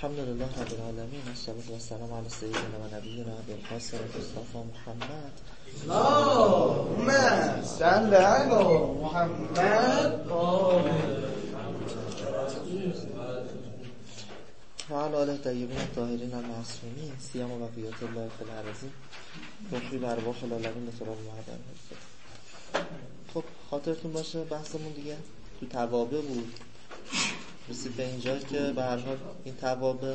الحمد لله رب العالمین، الصلاة و السلام علی سیدنا و نبینا ابوالقاسم مصطفی محمد. اللهم صل علی محمد و علی آله الطیبین الطاهرین المعصومین، سیما بقیت الله فی الارض توفی بر ارواح العالمین به تراب معدن. خب خاطرتون باشه بحثمون دیگه تو توابع بود، رسید به اینجا که به هر حال این توابع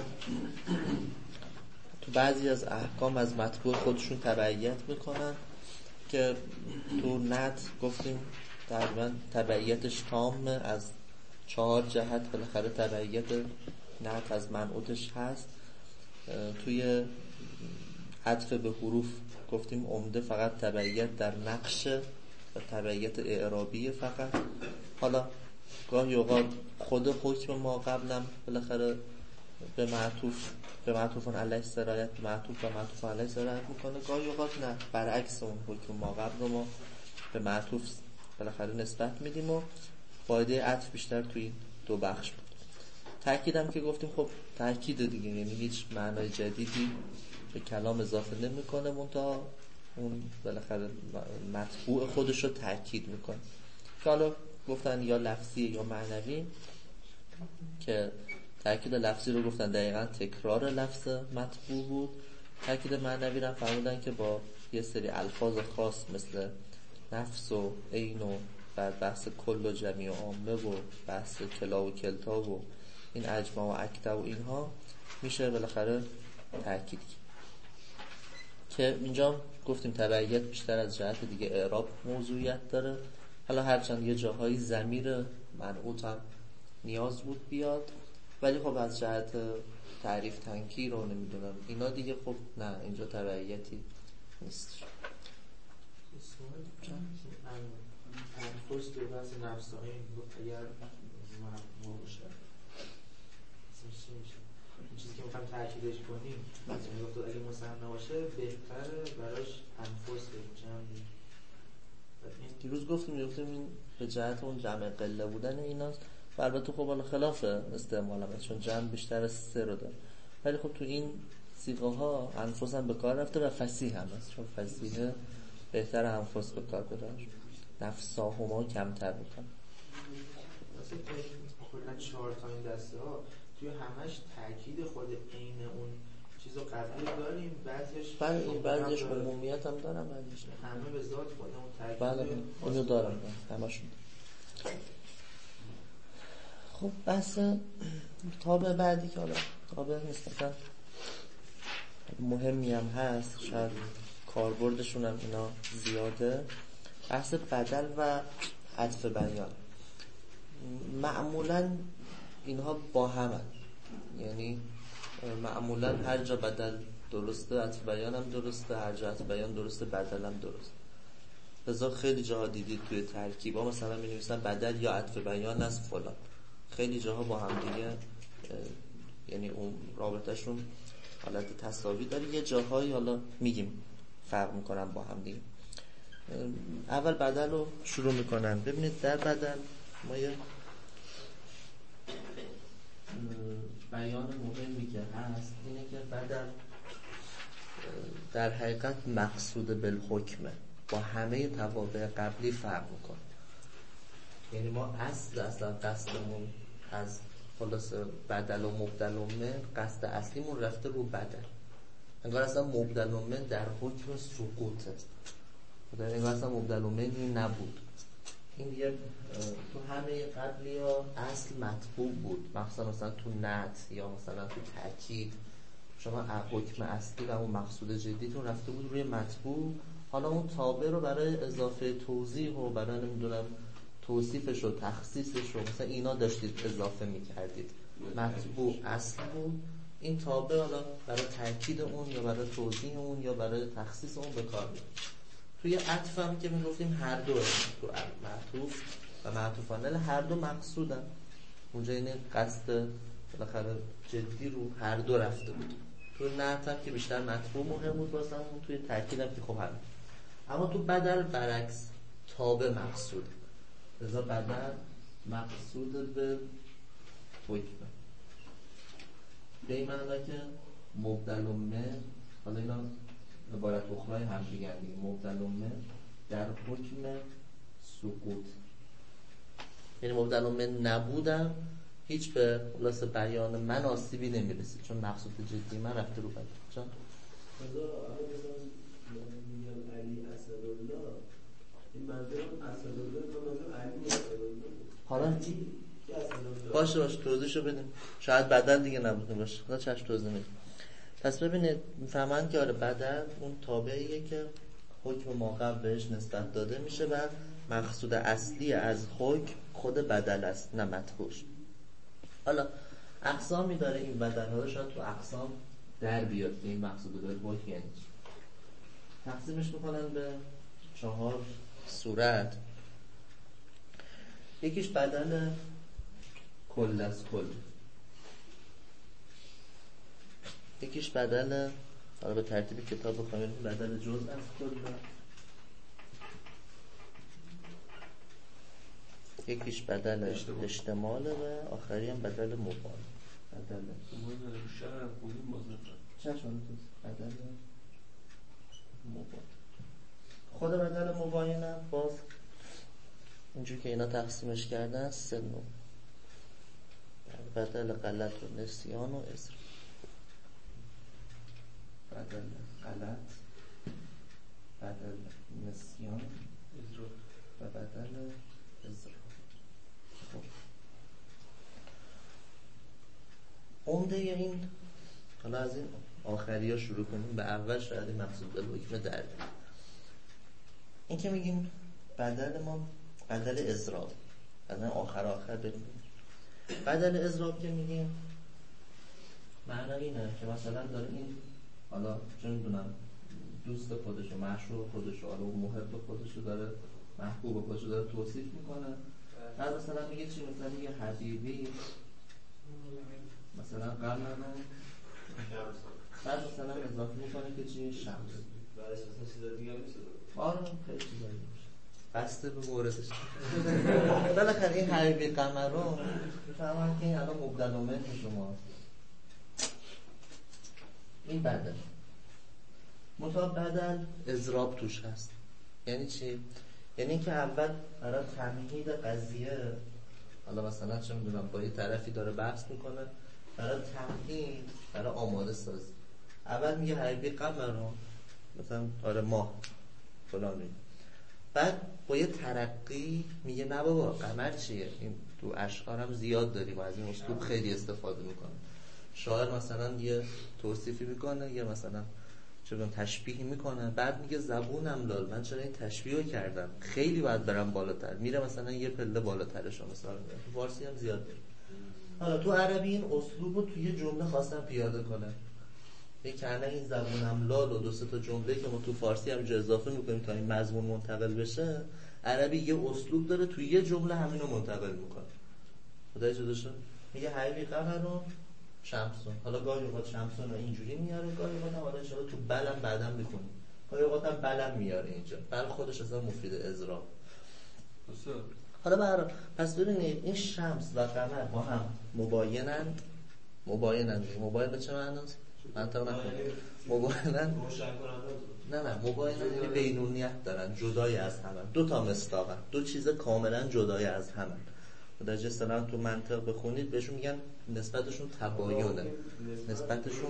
تو بعضی از احکام از مطبوع خودشون تبعیت میکنن که تو نت گفتیم تقریبا تبعیتش تامه، از 4 جهت بالاخره تبعیت نت از منعوتش هست. توی عطف به حروف گفتیم عمده فقط تبعیت در نقشه و تبعیت اعرابی فقط. حالا گاهی اوقات خود حکم ما قبلم بالاخره به معطوف علیه سرایت، معطوف و معطوف علیه سرایت میکنه، گاهی اوقات نه، برعکس اون حکم ما قبل رو ما به معطوف بالاخره نسبت میدیم و فایده عطف بیشتر توی دو بخش بود. تأکیدم که گفتیم خب تأکید دیگه، یعنی هیچ معنای جدیدی به کلام اضافه نمیکنه، منتها اون بالاخره مطبوع خودش رو تأکید میکنه. که حالا گفتن یا لفظی یا معنوی، که تأکید لفظی رو گفتن دقیقاً تکرار لفظ مطبوع بود. تأکید معنوی رو فرمودن که با یه سری الفاظ خاص مثل نفس و عین و بعد بحث کل و جمیع و عامه و بحث کلا و کلتا و این اجماع و اکتا و اینها میشه بالاخره تأکید که اینجا گفتیم تبعیت بیشتر از جهت دیگه اعراب موضوعیت داره. حالا هرچند یه جاهایی ضمیر منعوت هم نیاز بود بیاد، ولی خب از جهت تعریف تنکیر رو نمیدونم اینا دیگه خب نه، اینجا تبعیتی نیست. انفس به بحث نفس های اگر معمول باشه چی میشه؟ این چیزی که میخوایم تأکیدش کنیم مثلا اگه مثنی باشه بهتره براش انفس بگیم. دیروز گفتیم این به جهت اون جمع قله بودن ایناست و البته خب حالا خلاف استعمال هم چون جمع بیشتر از 3 رو داره، ولی خب تو این صیغه ها انفس هم به کار رفته و فصیح هم هست، چون فصیحه بهتر انفس به کار بره، نفساهما کمتر بکنه. مثلا کلا 4 تا این دسته ها توی همش تأکید خود عین اون چیزو قبلی داریم، بعضیش عمومیت هم دارم، بعضیش همه به ذات خود اون تأکید. بله اونو دارم همشون. خب بحث تابع بعدی که حالا تابع نسبتا مهمی هم هست، شاید کاربردشون هم اینا زیاده، بحث بدل و عطف بیان. معمولا اینها با هم، یعنی معمولا هر جا بدل درسته عطف بیان هم درسته، هر جا عطف بیان درسته بدل هم درسته. لذا خیلی جاها دیدید توی ترکیبا مثلا می نویسن بدل یا عطف بیان از فلان، خیلی جاها با هم دیگه یعنی اون رابطهشون حالت تساوی داره، یه جاهایی حالا میگیم فرق میکنن با هم دیگه. اول بدل رو شروع میکنن. ببینید در بدل ما یه بیان مهمی که هست اینه که بدل در حقیقت مقصود بالحکمه، با همه توابع قبلی فرق میکنه. یعنی ما اصلا قصدمون از خلاص بدل و مبدل و من، قصد اصلیمون رفته رو بدل، انگار اصلا مبدل و من در حکم سقوطه، انگار اصلا مبدل و منی نبود. این دیگه تو همه قبلی ها اصل مطبوع بود، مثلا تو نت یا مثلا تو تأکید شما حکم اصلی و اون مقصود جدیتون رفته بود روی مطبوع. حالا اون تابع رو برای اضافه توضیح و برای نمیدونم توصیفش و تخصیصش رو مثلا اینا داشتید اضافه میکردید. مطبوع اصل بود، این تابع حالا برای تأکید اون یا برای توضیح اون یا برای تخصیص اون به کار میاد. توی عطف هم که میگفتیم هر دو، تو معطوف و معطوفانه هر دو مقصودن، اونجا این قصد بالاخره جدی رو هر دو رفته بود. تو نعت هم که بیشتر مطبوع مهم بود واسه اون، توی تأکید هم که خب همین. اما تو بدل برعکس، تابع مقصوده، لذا بدل مقصود به حکمه. به این معنا که مبدل من، حالا اینا عبارت اخرای هم دیگه، مبدل من در حکم سقوط، یعنی مبدل من نبودم هیچ به خلاص بیان من آسیبی نمیرسید، چون مقصود جدی من رفته رو بدن. چون میگن علی اسدالله، این منظورم اسدالله تا منظور علی اسدالله. حالا باشه توضیحشو بدیم، شاید بدل دیگه نبوده باشه، حالا چشم توضیح میدیم. پس ببینید میفهمن که آره بدل اون تابعیه که حکم ما قبل بهش نسبت داده میشه و مقصود اصلی از حکم خود بدل است نه مدخولش. حالا اقسامی داره این بدل، حالا شاید تو اقسام در بیاد که این مقصود داره حکم یعنی چی. تقسیمش میکنن به 4 صورت. یکیش بدل کل از کل، یکیش بدل، حالا به ترتیب کتاب بخوایم بدل جزء از کل، یکیش بدل اشتمال و آخری هم بدل مبان. بدل بدل مبان. خود بدل مباین هم باز اینجور که اینا تقسیمش کردن 3 نوع، بدل غلط و نسیان و اصر. بدل غلط، بدل نسیان و بدل اصر. خب عمده این، حالا از این آخری ها شروع کنیم، به اول شاید این مقصود بالحکم در این که میگیم بدل ما بدل اضراب، از این آخر بریم. بدل اضراب که میگیم معنی اینه که مثلا داره این، حالا چه میدونم دوست خودشو، معشوق خودشو، حالا محب خودشو داره، محبوب خودشو داره توصیف میکنه. بعد مثلا میگه چی، مثلا میگه حبیبی، مثلا قمرن، بعد مثلا اضافه میکنه که چی، شمس. بعد اساسا چیزا دیگه میشه. آره خیلی چیزا دیگه میشه بسته به موردش. بالاخره این حبیبی قمرون میفهمن که این الان مبدل و من شما این بدل مطابق بدل اضراب توش هست. یعنی چی؟ یعنی که اول برای تمهید قضیه، حالا مثلا چه میدونم با یه طرفی داره بحث میکنه، برای تمهید، برای آماده سازی اول میگه حبیبی قمرون، مثلا آره ماه فلانی، بعد با یه ترقی میگه نه بابا قمر چیه. این تو اشعارم زیاد داریم از این اسلوب خیلی استفاده میکنه. شاعر مثلا یه توصیفی میکنه، یه مثلا چون تشبیهی میکنه، بعد میگه زبونم لال، من چرا این تشبیه رو کردم، خیلی باید برم بالاتر، میره مثلا یه پله بالاترش رو مثلا میره. تو فارسی هم زیاد داریم. حالا تو عربی این اسلوب رو توی یه جمله خواستن پیاده کنه، کنه این زبونم لال و 2-3 تا جمله که ما تو فارسی هم اضافه میکنیم تا این مضمون منتقل بشه، عربی یه اسلوب داره توی یه جمله همینو منتقل میکنه. خدای جدا شد میگه حبیبی قمرون شمسون، حالا گاهی اوقات شمسون رو اینجوری میاره، گاهی اوقات هم حالا انشاءالله تو بلم بعدم میکنیم، گاهی اوقات هم بلم میاره اینجا، بل خودش اصلا مفید اضراب. حالا برای پس ببینید این شمس و قمر با هم مباینن. مباین به چه معناست؟ منطق نکنید مباینن، نه مباینن یعنی بینونیت دارن، جدای از هم، 2 تا مصداقن، 2 چیز کاملا جدای از هم. در جستنان تو منطق بخونید بهشون میگن نسبتشون تباینه، نسبتشون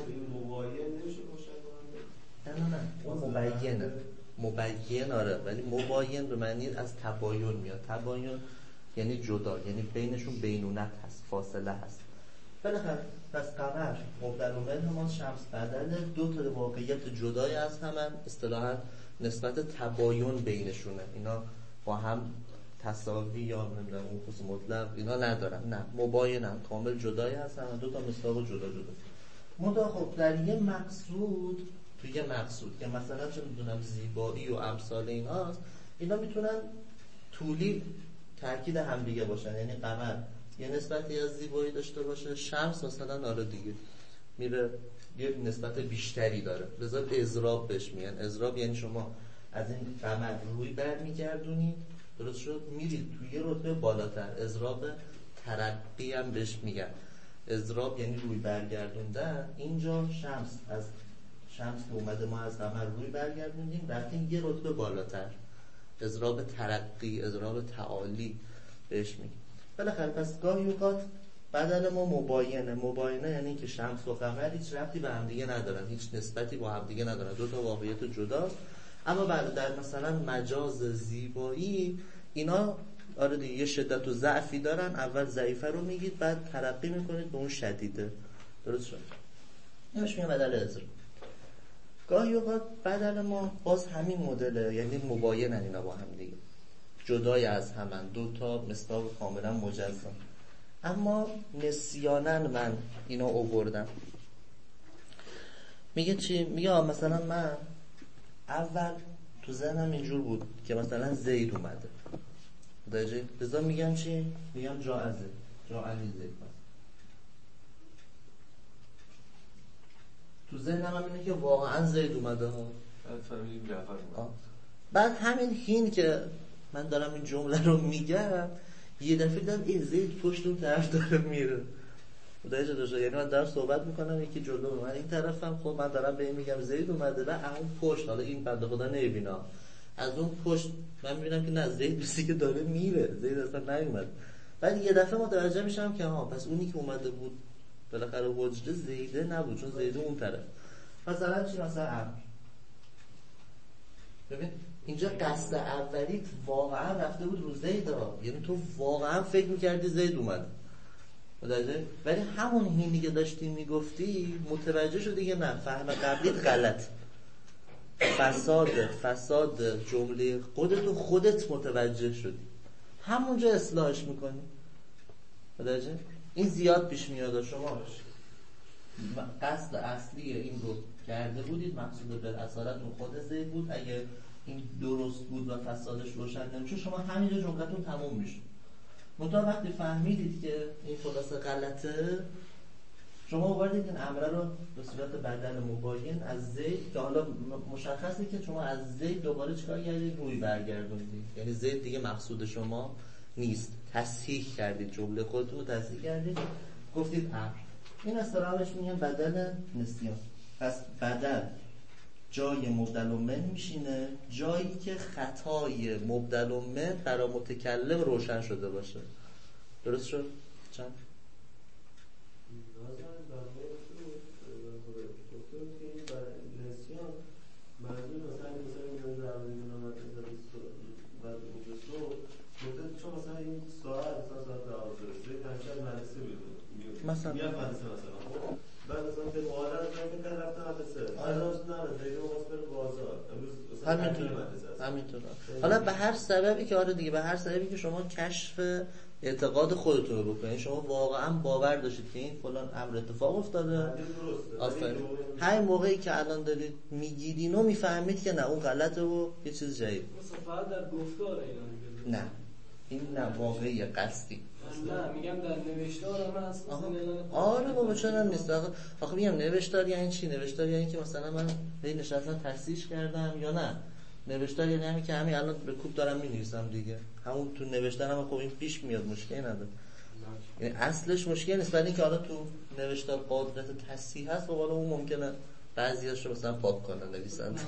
نه اون مبینه، مبین آره، ولی مباین به معنی از تباین میاد. تباین یعنی جدا، یعنی بینشون بینونت هست، فاصله هست. بالاخره پس قمر مبدل و من همان شمس بدل 2 تا واقعیت جدای از هم، اصطلاحاً نسبت تباین بینشونه، اینا با هم تساوی یا نمیدونم اون خصوص مطلق اینا ندارن، نه مباینن، کامل جدای هستن، 2 تا مصداق جدا جدا. منتها خب در یه مقصود، تو یه مقصود که مثلا چه میدونم زیبایی و امثال ایناست، اینا میتونن طولی تاکید هم دیگه باشن. یعنی قمر یه نسبتی از زیبایی داشته باشه، شمس مثلا آره دیگه میره یه نسبت بیشتری داره، لذا اضراب بهش میگن. اضراب یعنی شما از این قمر روی برمیگردونید، درست شد، میرید توی یه رتبه بالاتر، اضراب ترقی هم بهش میگن. اضراب یعنی روی برگردوندن. اینجا شمس از شمس که اومده ما از قمر روی برگردوندیم، رفتیم یه رتبه بالاتر، اضراب ترقی، اضراب تعالی بهش میگیم. بالاخره پس گاهی اوقات بدل ما مباینه یعنی که شمس و قمر هیچ ربطی به هم دیگه ندارن، هیچ نسبتی با هم دیگه ندارن، دو تا واقعیت جداست. اما بعد در مثلا مجاز زیبایی اینا آره دیگه یه شدت و ضعفی دارن، اول ضعیفه رو میگید بعد ترقی میکنید به اون شدیده. درست شد؟ اینش میگم بدل اضراب. گاهی اوقات بدل ما باز همین مدله، یعنی مباینن اینا با هم دیگه، جدای از همن، دو تا مصداق کاملا مجزا. اما نسیانن من اینا آوردم. میگه چی؟ میگه مثلا من اول تو ذهنم اینجور بود که مثلا زید اومده، متوجه؟ لذا میگم چی؟ میگم جا علی زید. تو ذهنم هم اینه که واقعا زید اومده ها. بعد همین حین که من دارم این جمله رو میگم یه دفعه دیدم این زید پشت اون طرف داره میره. متوجه داشته؟ یعنی من دارم صحبت میکنم یکی جلو من این طرفم، خب من دارم به این میگم زید اومده و اون پشت، حالا این بنده خدا نمیبینه، از اون پشت من میبینم که نه زید بسی که داره میره، زید اصلا نیومد. بعد یه دفعه متوجه میشم که ها پس اونی که اومده بود بالاخره حجره زیده نبود، چون زیده اون طرف. مثلا چی؟ مثلا امر. ببین اینجا قصد اولیت واقعا رفته بود رو زید ها، یعنی تو واقعا فکر میکردی زید اومد، متوجه؟ ولی همون هینی که داشتی میگفتی متوجه شدی که نه، فهم قبلیت غلط، فساد جمله خودت متوجه شدی، همونجا اصلاحش میکنی. متوجه؟ این زیاد پیش میاد. شما قصد اصلی این رو کرده بودید، مقصود به اصالتون خود زید بود، اگه این درست بود و فسادش روشن نمیشه شما همینجا جملتون تموم میشه. منتها وقتی فهمیدید که این خلاصه غلطه، شما آوردید این امره رو به صورت بدل مباین از زید، که حالا مشخصه که شما از زید دوباره چیکار کردید؟ روی برگردوندید، یعنی زید دیگه مقصود شما نیست، تصحیح کردید، جمله خودتون رو تصحیح کردید، گفتید امر. این اصطلاحش میگن بدل نسیان. پس بدل جای مبدل من میشینه، جایی که خطای مبدل من برای متکلم روشن شده باشه. درست شد؟ چند؟ مثلا بعد مثلا به مادر که رفتن مدرسه همینطور. حالا به هر سببی که آره دیگه، به هر سببی که شما کشف اعتقاد خودتون رو بکنید، شما واقعا باور داشتید که این فلان امر اتفاق افتاده، آفرین، همین موقعی که الان دارید میگید اینو میفهمید که نه اون غلطه و یه چیز جدید. فقط در گفتار اینا نه این نه واقعی قصدی. نه میگم در نوشتار من اصلا آره بابا چرا نیست؟ آخه میگم نوشتار یعنی چی؟ نوشتار یعنی که مثلا من این نشستم تصحیح کردم یا نه؟ نوشتار یعنی همین که همین الان به کوب دارم می‌نویسم دیگه، همون تو نوشتارم خب این پیش میاد، مشکلی نداره. یعنی اصلش مشکل نیست، ولی اینکه حالا تو نوشتار قدرت تصحیح هست و حالا اون ممکنه بعضیاشو مثلا پاک کنه نویسنده.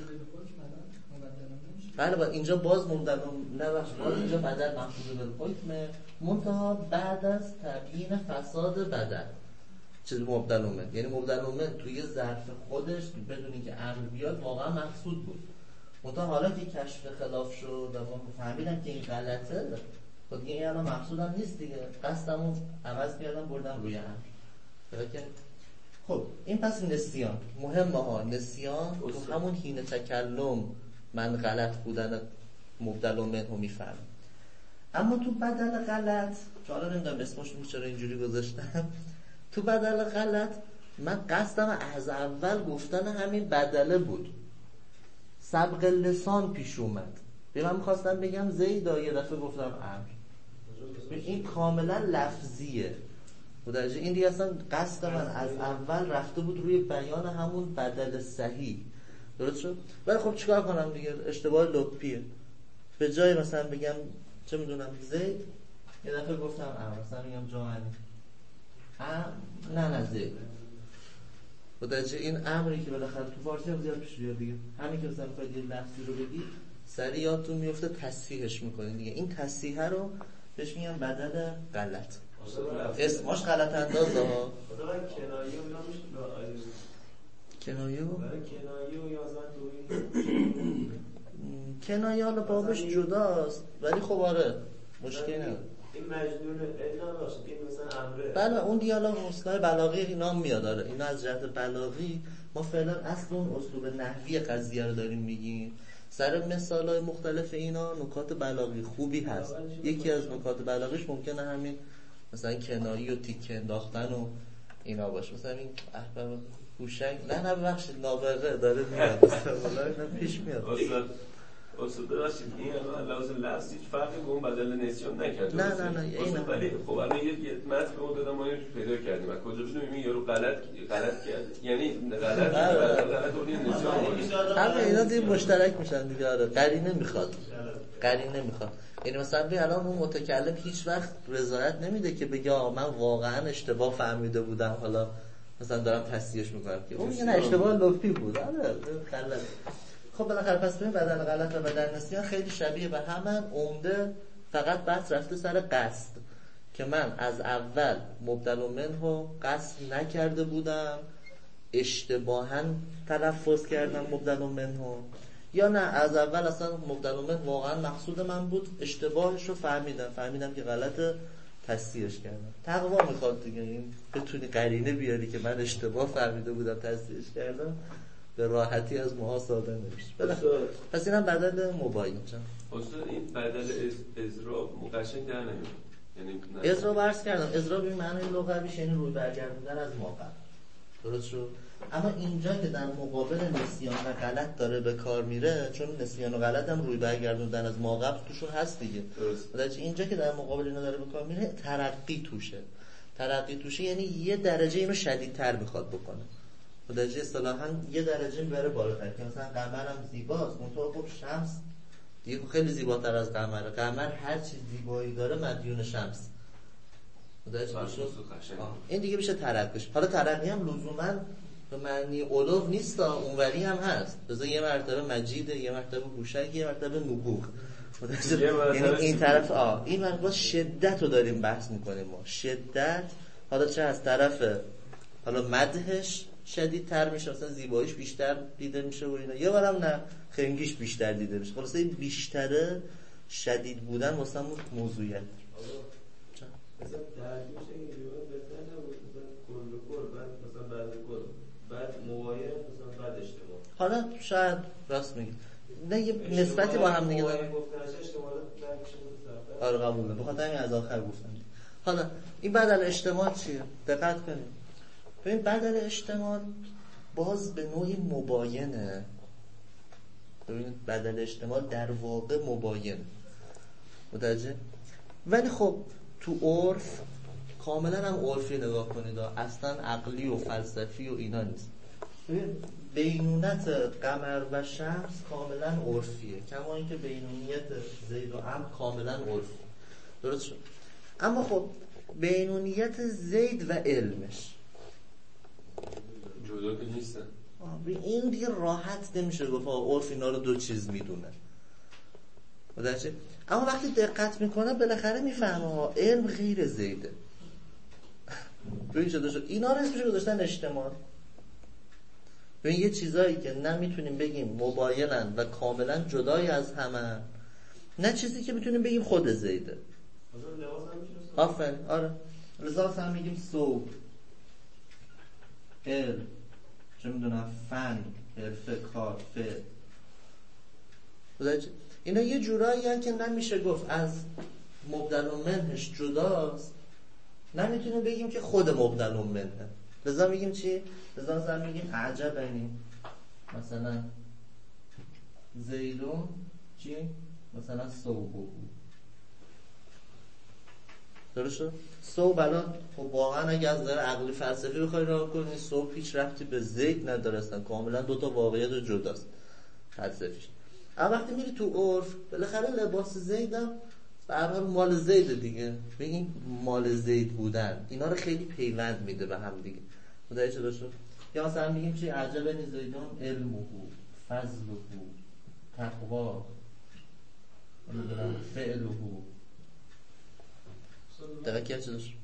بله با اینجا باز مبدل باز اینجا بدل محفوظ بالحکم، منتها بعد از تبیین فساد بدل چیز مبدل من، یعنی مبدل من توی ظرف خودش بدون اینکه امر بیاد واقعا مقصود بود، منتها حالا که کشف خلاف شد و ما فهمیدم که این غلطه، خب دیگه این الان مقصودم نیست دیگه، قصدمو عوض کردم بردم روی امر. خب این پس نسیان مهمه ها. نسیان تو همون حین تکلم من غلط بودن مبدل منه رو میفهم. اما تو بدل غلط، که حالا نمیدونم اسمش چرا اینجوری گذاشتم، تو بدل غلط من قصدم از اول گفتن همین بدله بود، سبق لسان پیش اومد. من میخواستم بگم زیدا، یه دفعه گفتم امر. این کاملا لفظیه، متوجه؟ این دیگه اصلا قصد من از اول رفته بود روی بیان همون بدل صحیح. درست شد؟ ولی خب چیکار کنم دیگه، اشتباه لپیه. به جای مثلا بگم چه میدونم زید، یه دفعه گفتم امر، مثلا میگم جا علی. نه زید خودجه این امری که بالاخره تو فارسی هم زیاد پیش بیاد دیگه، همین که مثلا میخواید یه لفظی رو بگید سریع یادتون میفته تصحیحش میکنید دیگه. این تصحیح رو بهش میگن بدل غلط، اسمش غلط اندازه ها. کنایه کنایه حالا بابش جداست ولی خب آره مشکلی نداره. این مجنون الا باشه این مثلا امره. بله اون دیالوگ اصطلاح بلاغی اینا میاد. آره اینا از جهت بلاغی ما فعلا اصل اون اسلوب نحوی قضیه رو داریم میگیم. سر مثالای مختلف اینا نکات بلاغی خوبی هست. یکی از نکات بلاغیش ممکنه همین مثلا کنایی و تیکه انداختن و اینا باشه. مثلا این هوشنگ نه ببخشید نابغه داره میاد مثلا اینا پیش میاد. اصلا ببخشید این الان لحاظ لفظی فرقی به اون بدل نسیان نکرد. نه اینا ولی خب الان یه متن به اون دادم ما اینو پیدا کردیم. از کجا بدونیم این یارو غلط کرد؟ یعنی غلط اون نسیان. همه اینا دیگه مشترک میشن دیگه. آره قرینه میخواد. یعنی مثلا ببین الان اون متکلم هیچ وقت رضایت نمیده که بگه من واقعا اشتباه فهمیده بودم حالا مثلا دارم تصحیحش میکنم که اون میگه نه اشتباه لفظی بود. آره غلط. خب بالاخره پس ببین بدل غلط و بدل نسیان خیلی شبیه به همن. عمده فقط بحث رفته سر قصد که من از اول مبدل منه قصد نکرده بودم اشتباها تلفظ کردم مبدل منه، یا نه از اول اصلا مبدل منه واقعا مقصود من بود اشتباهش رو فهمیدم که غلطه تصحیحش کردم. تقوا میخواد دیگه این بتونی قرینه بیاری که من اشتباه فهمیده بودم تصحیحش کردم به راحتی از موها ساده نمیشه. پس اینم بدل مباین چند استاد این بدل ازرا قشنگ در نمیاد. یعنی ازرا برس کردم ازرا به معنی لغویش یعنی روی برگردوندن از ما قبل. درست شد. اما اینجا که در مقابل نسیان و غلط داره به کار میره، چون نسیان و غلط هم روی برگردوندن از ما قبل توشون هست دیگه. درست. اینجا که در مقابل اینا داره به کار میره ترقی توشه یعنی یه درجه اینو شدیدتر میخواد بکنه. درجه اصطلاحاً یه درجه میبره بالاتر که مثلا قمر هم زیباست منتها خب شمس دیگه خیلی زیباتر از قمره. قمر هر چی زیبایی داره مدیون شمس. این دیگه میشه ترقیش. حالا ترقی هم لزوماً به معنی علو نیست، اونوری هم هست. بذار یه مرتبه مجیده، یه مرتبه هوشنگ، یه مرتبه نبوغ. یعنی این طرف این مرتبه شدت رو داریم بحث میکنیم ما. شدت حالا چه از طرف حالا مدحش شدیدتر میشه، مثلا زیباییش بیشتر دیده میشه و اینا، یا برام نه خنگیش بیشتر دیده میشه. خلاصه این بیشتره شدید بودن واسه موضوعیت. مثلا درگیرش اینجوری بهتر نبود مثلا کل بعد مباین مثلا بعد اجتماع. حالا شاید راست میگی. نه یه نسبتی با هم دیگه داره. آره قبوله. بخاطر همین از آخر گفتم. حالا این بدل اجتماع چیه؟ دقت کنید. ببین بدل اجتماع باز به نوعی مباینه. ببین بدل اجتماع در واقع مباینه. متوجه؟ ولی خب تو عرف کاملا هم عرفی نگاه کنید، اصلا عقلی و فلسفی و اینا نیست. بینونت قمر و شمس کاملا عرفیه، کما اینکه بینونیت زید و عمرو کاملا عرفی. درست شد. اما خب بینونیت زید و علمش جدا که نیستن. این دیگه راحت نمیشه گفت عرف اینا رو دو چیز میدونه. متوجه؟ اما وقتی دقت میکنه بالاخره میفهمه علم غیر زیده. ببین چطور شد اینا رو اسمش گذاشتن اجتماع. ببین یه چیزایی که نمیتونیم بگیم مباینن و کاملا جدای از همه، نه چیزی که میتونیم بگیم خود زیده. آفرین. آره لباس هم میگیم صوب، علم، چه میدونم فن، حرفه، کار، فعل. اینا یه جورایی هست که نمیشه گفت از مبدل منهش جداست، نمیتونیم بگیم که خود مبدل منه. لذا میگیم چی؟ لذا مثلا میگیم عجبنی مثلا زیدون چی؟ مثلا صوبو. درست شد؟ صوب الان خب واقعا اگه از نظر عقلی فلسفی بخوای راه کنی صوب هیچ ربطی به زید نداره، اصلا کاملا دوتا واقعیت جداست فلسفیش. اما وقتی میری تو عرف بالاخره لباس زیدم به هر حال مال زید دیگه، بگیم مال زید بودن اینا رو خیلی پیوند میده به هم دیگه. متوجه شدید؟ یا مثلا میگیم چی عجب زیدون علمه فضله تقوا نمیدونم فعله دقیقه چه داشت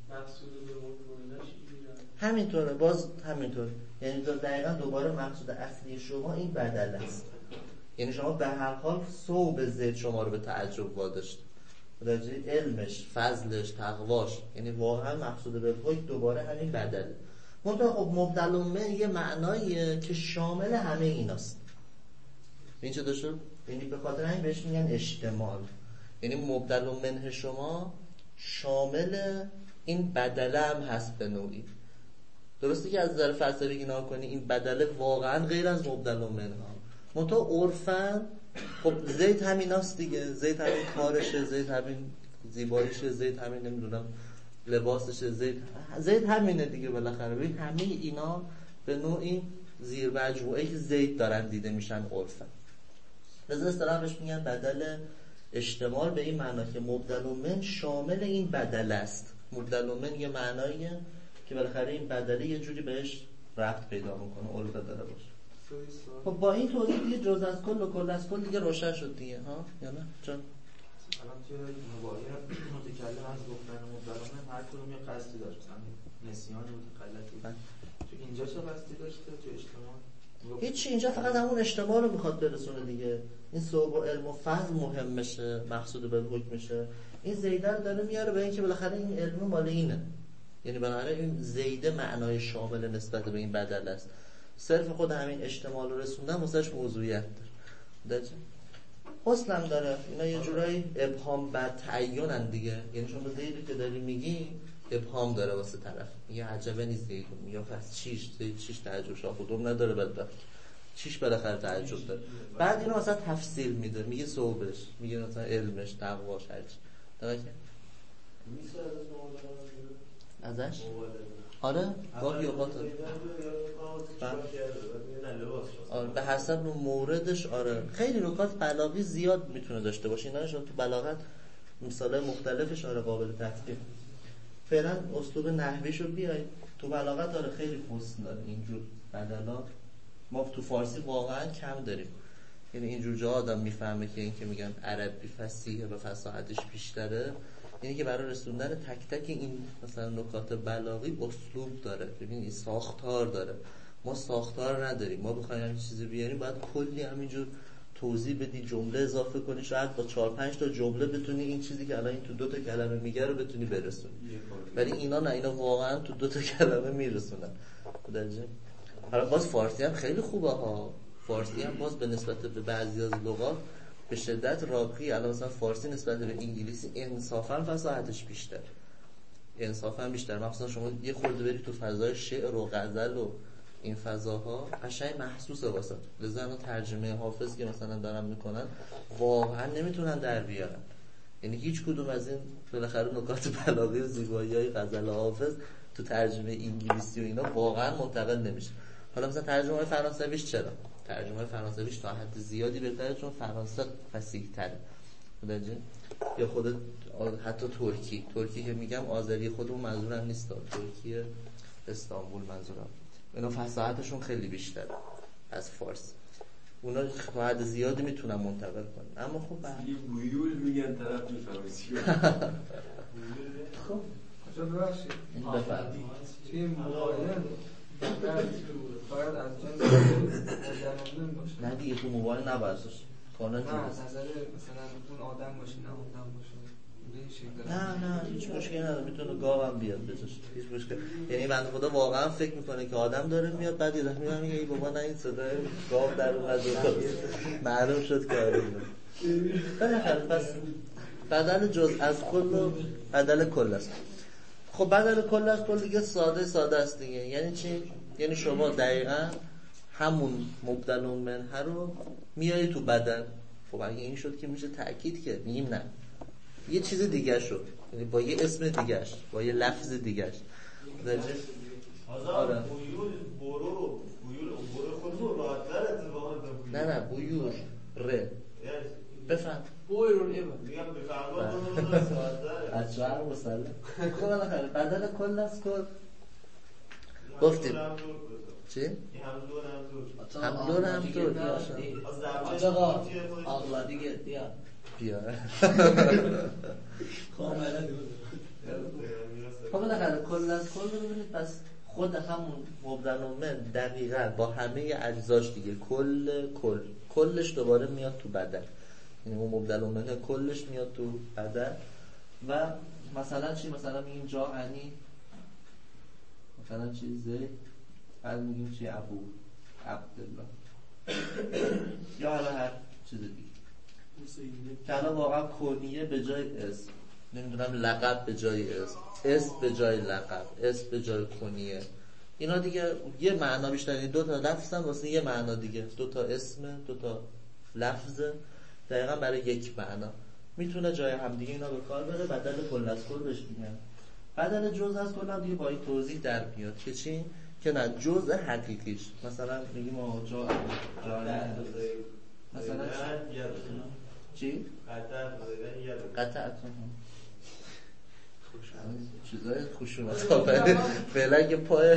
همینطوره، باز همینطوره. یعنی دقیقا دوباره مقصود اصلی شما این بدل است. یعنی شما به هر حال صوب زید شما رو به تعجب واداشت، علمش، فضلش، تقواش، یعنی واقعا مقصود به دوباره همین بدله. منطقه خب مبدل من یه معناییه که شامل همه ایناست. این چه داشت؟ یعنی به خاطر همین بهش میگن اشتمال. یعنی مبدل منه شما شامل این بدله هم هست به نوعی. درسته که از نظر فلسفی اینا کنی این بدله واقعا غیر از مبدل منه ها. منطقه عرفاً خب زید همیناست دیگه، زید همین کارشه، زید همین زیباییشه، زید همین نمیدونم لباسشه، زید همینه دیگه بالاخره. ببین همه اینا به نوعی زیر مجموعه زید دارن دیده میشن عرفاً. لذا اصطلاحاً بهش میگن بدل اشتمال، به این معنا که مبدل من شامل این بدل است. مبدل من یه معناییه که بالاخره این بدله یه جوری بهش ربط پیدا میکنه، الگو داره باشه. خب با این توضیح دیگه جز از کل و کل از کل دیگه روشن شد دیگه ها، یا نه؟ چون الان توی مباحث متکلم از گفتن مبدل من هر کدوم یه قصدی داشت، مثلا نسیان متکلم تو اینجا چه قصدی داشته؟ تو اجتماع هیچی، اینجا فقط همون اجتماع رو میخواد برسونه دیگه. این صوب و علم و فضل مهم میشه، مقصود به حکم میشه. این زیده رو داره میاره به اینکه بالاخره این علم مال اینه، یعنی بالاخره این زیده معنای شامل نسبت به این بدل است. صرف خود همین اجتماع رو رسوندن واسش موضوعیت داره. حسن هم داره. اینا یه جورایی ابهام بر تعینن دیگه. یعنی شما زیدی که داری میگی ابهام داره واسه طرف. میگه عجبه نیست زید، میگه پس چیش تعجب شاه خودم نداره، بعد چیش بالاخره تعجب داره. بعد اینو مثلا تفصیل میده، میگه صوبش، میگه مثلا علمش، تقواش، هرچی. درسته؟ ازش؟ آره گاهی اوقات آره به حسب موردش. آره خیلی نکات بلاغی زیاد میتونه داشته باشه. اینا تو بلاغت مثال مختلفش آره قابل تفکیک. فعلا اسلوب نحویشو بیای تو بلاغت داره خیلی حسن داره. اینجور بدلا ما تو فارسی واقعا کم داریم. یعنی اینجور جا آدم میفهمه که این که میگن عربی فصیحه و فصاحتش بیشتره، یعنی که برای رسوندن تک تک این مثلا نکات بلاغی اسلوب داره. ببین این ساختار داره. ما ساختار نداریم. ما بخوایم همین چیزی بیاریم باید کلی همینجور توضیح بدی، جمله اضافه کنی، شاید با 4-5 تا جمله بتونی این چیزی که الان این تو 2 تا کلمه میگه رو بتونی برسونی. ولی اینا نه، اینا واقعا تو 2 تا کلمه میرسونن. درجه حالا باز فارسی هم خیلی خوبه ها. فارسی هم باز به نسبت به بعضی از لغات به شدت راقی. الان مثلا فارسی نسبت به انگلیسی انصافا فصاحتش بیشتر، انصافا بیشتر. مثلا شما یه خورده بری تو فضای شعر و غزل و این فضاها قشنگ محسوسه واسه. لذا ترجمه حافظ که مثلا دارن میکنن واقعا نمیتونن در بیارن. یعنی هیچ کدوم از این بالاخره نکات بلاغی و زیبایی‌های غزل حافظ تو ترجمه انگلیسی و اینا واقعا منتقل نمیشه. حالا مثلا ترجمه فرانسویش چرا؟ ترجمه فرانسویش تا حد زیادی بهتره چون فرانسه فصیح‌تره. متوجه؟ یا خود حتی ترکی که میگم آذری خودمون منظورم نیست، ترکی استانبول منظورم. اینا فصاحتشون خیلی بیشتره از فارسی. اونا تا حد زیادی میتونن منتقل کنن. اما خب بویول میگن طرف میفهمه. خب کجا ببخشید توی موبایل باید از جنس مدلمون باشه. نه دیگه تو موبایل نباید باشه. کانال نه از نظر مثلا اون آدم باشه نه آدم باشه. نه هیچ مشکلی نداره. میتونه گاوم بیاد بجاش، هیچ مشکل. یعنی بنده خدا واقعا فکر میکنه که آدم داره میاد، بعد یه دفعه میگه ای بابا نه این صدای گاو در اومد معلوم شد که آره. بالاخره پس بدل جز از کل و بدل کل است. خب بدل کل از کل دیگه ساده است دیگه. یعنی چی؟ یعنی شما دقیقاً همون مبدل منه رو میاری تو بدل. خب اگه این شد که میشه تأکید که میگیم نه یه چیز دیگه شد، یعنی با یه اسم دیگهش، با یه لفظ دیگهش. آره بویور خود رو راحت‌تر اتفاقا نه بویور ره بفهم بویرون ایبا میگم بفرما سوالداره از شهر مسلم خب بالاخره بدل کل از کل گفتیم چی؟ هم دور هم دور آقا آقلا دیگه بیا کاملا خب بالاخره کل از کل رو ببینید. پس خود همون مبدل دقیقا با همه اجزاش دیگه کلش دوباره میاد تو بدن، یعنی اون مبدل کلش میاد تو بدن. و مثلا چی؟ مثلا میگیم جا انی، مثلا چی زید، بعد میگیم چی ابو عبدالله یا هر چیز دیگه که الان واقعا کنیه به جای اسم، نمیدونم لقب به جای اسم به جای لقب، اسم به جای کنیه، اینا دیگه یه معنا بیشتر، یعنی دو تا لفظ هم واسه یه معنا دیگه، دو تا اسم دو تا لفظ دقیقا برای یک معنا میتونه جای هم دیگه اینا به کار بره. بدل کل از کل بهش میگن. بدل جزء از کل هم دیگه با این توضیح در میاد که چی؟ که نه جزء حقیقیش، مثلا میگیم جا مثلا چی؟ قطع چیزای خشونت ها فعلا که پای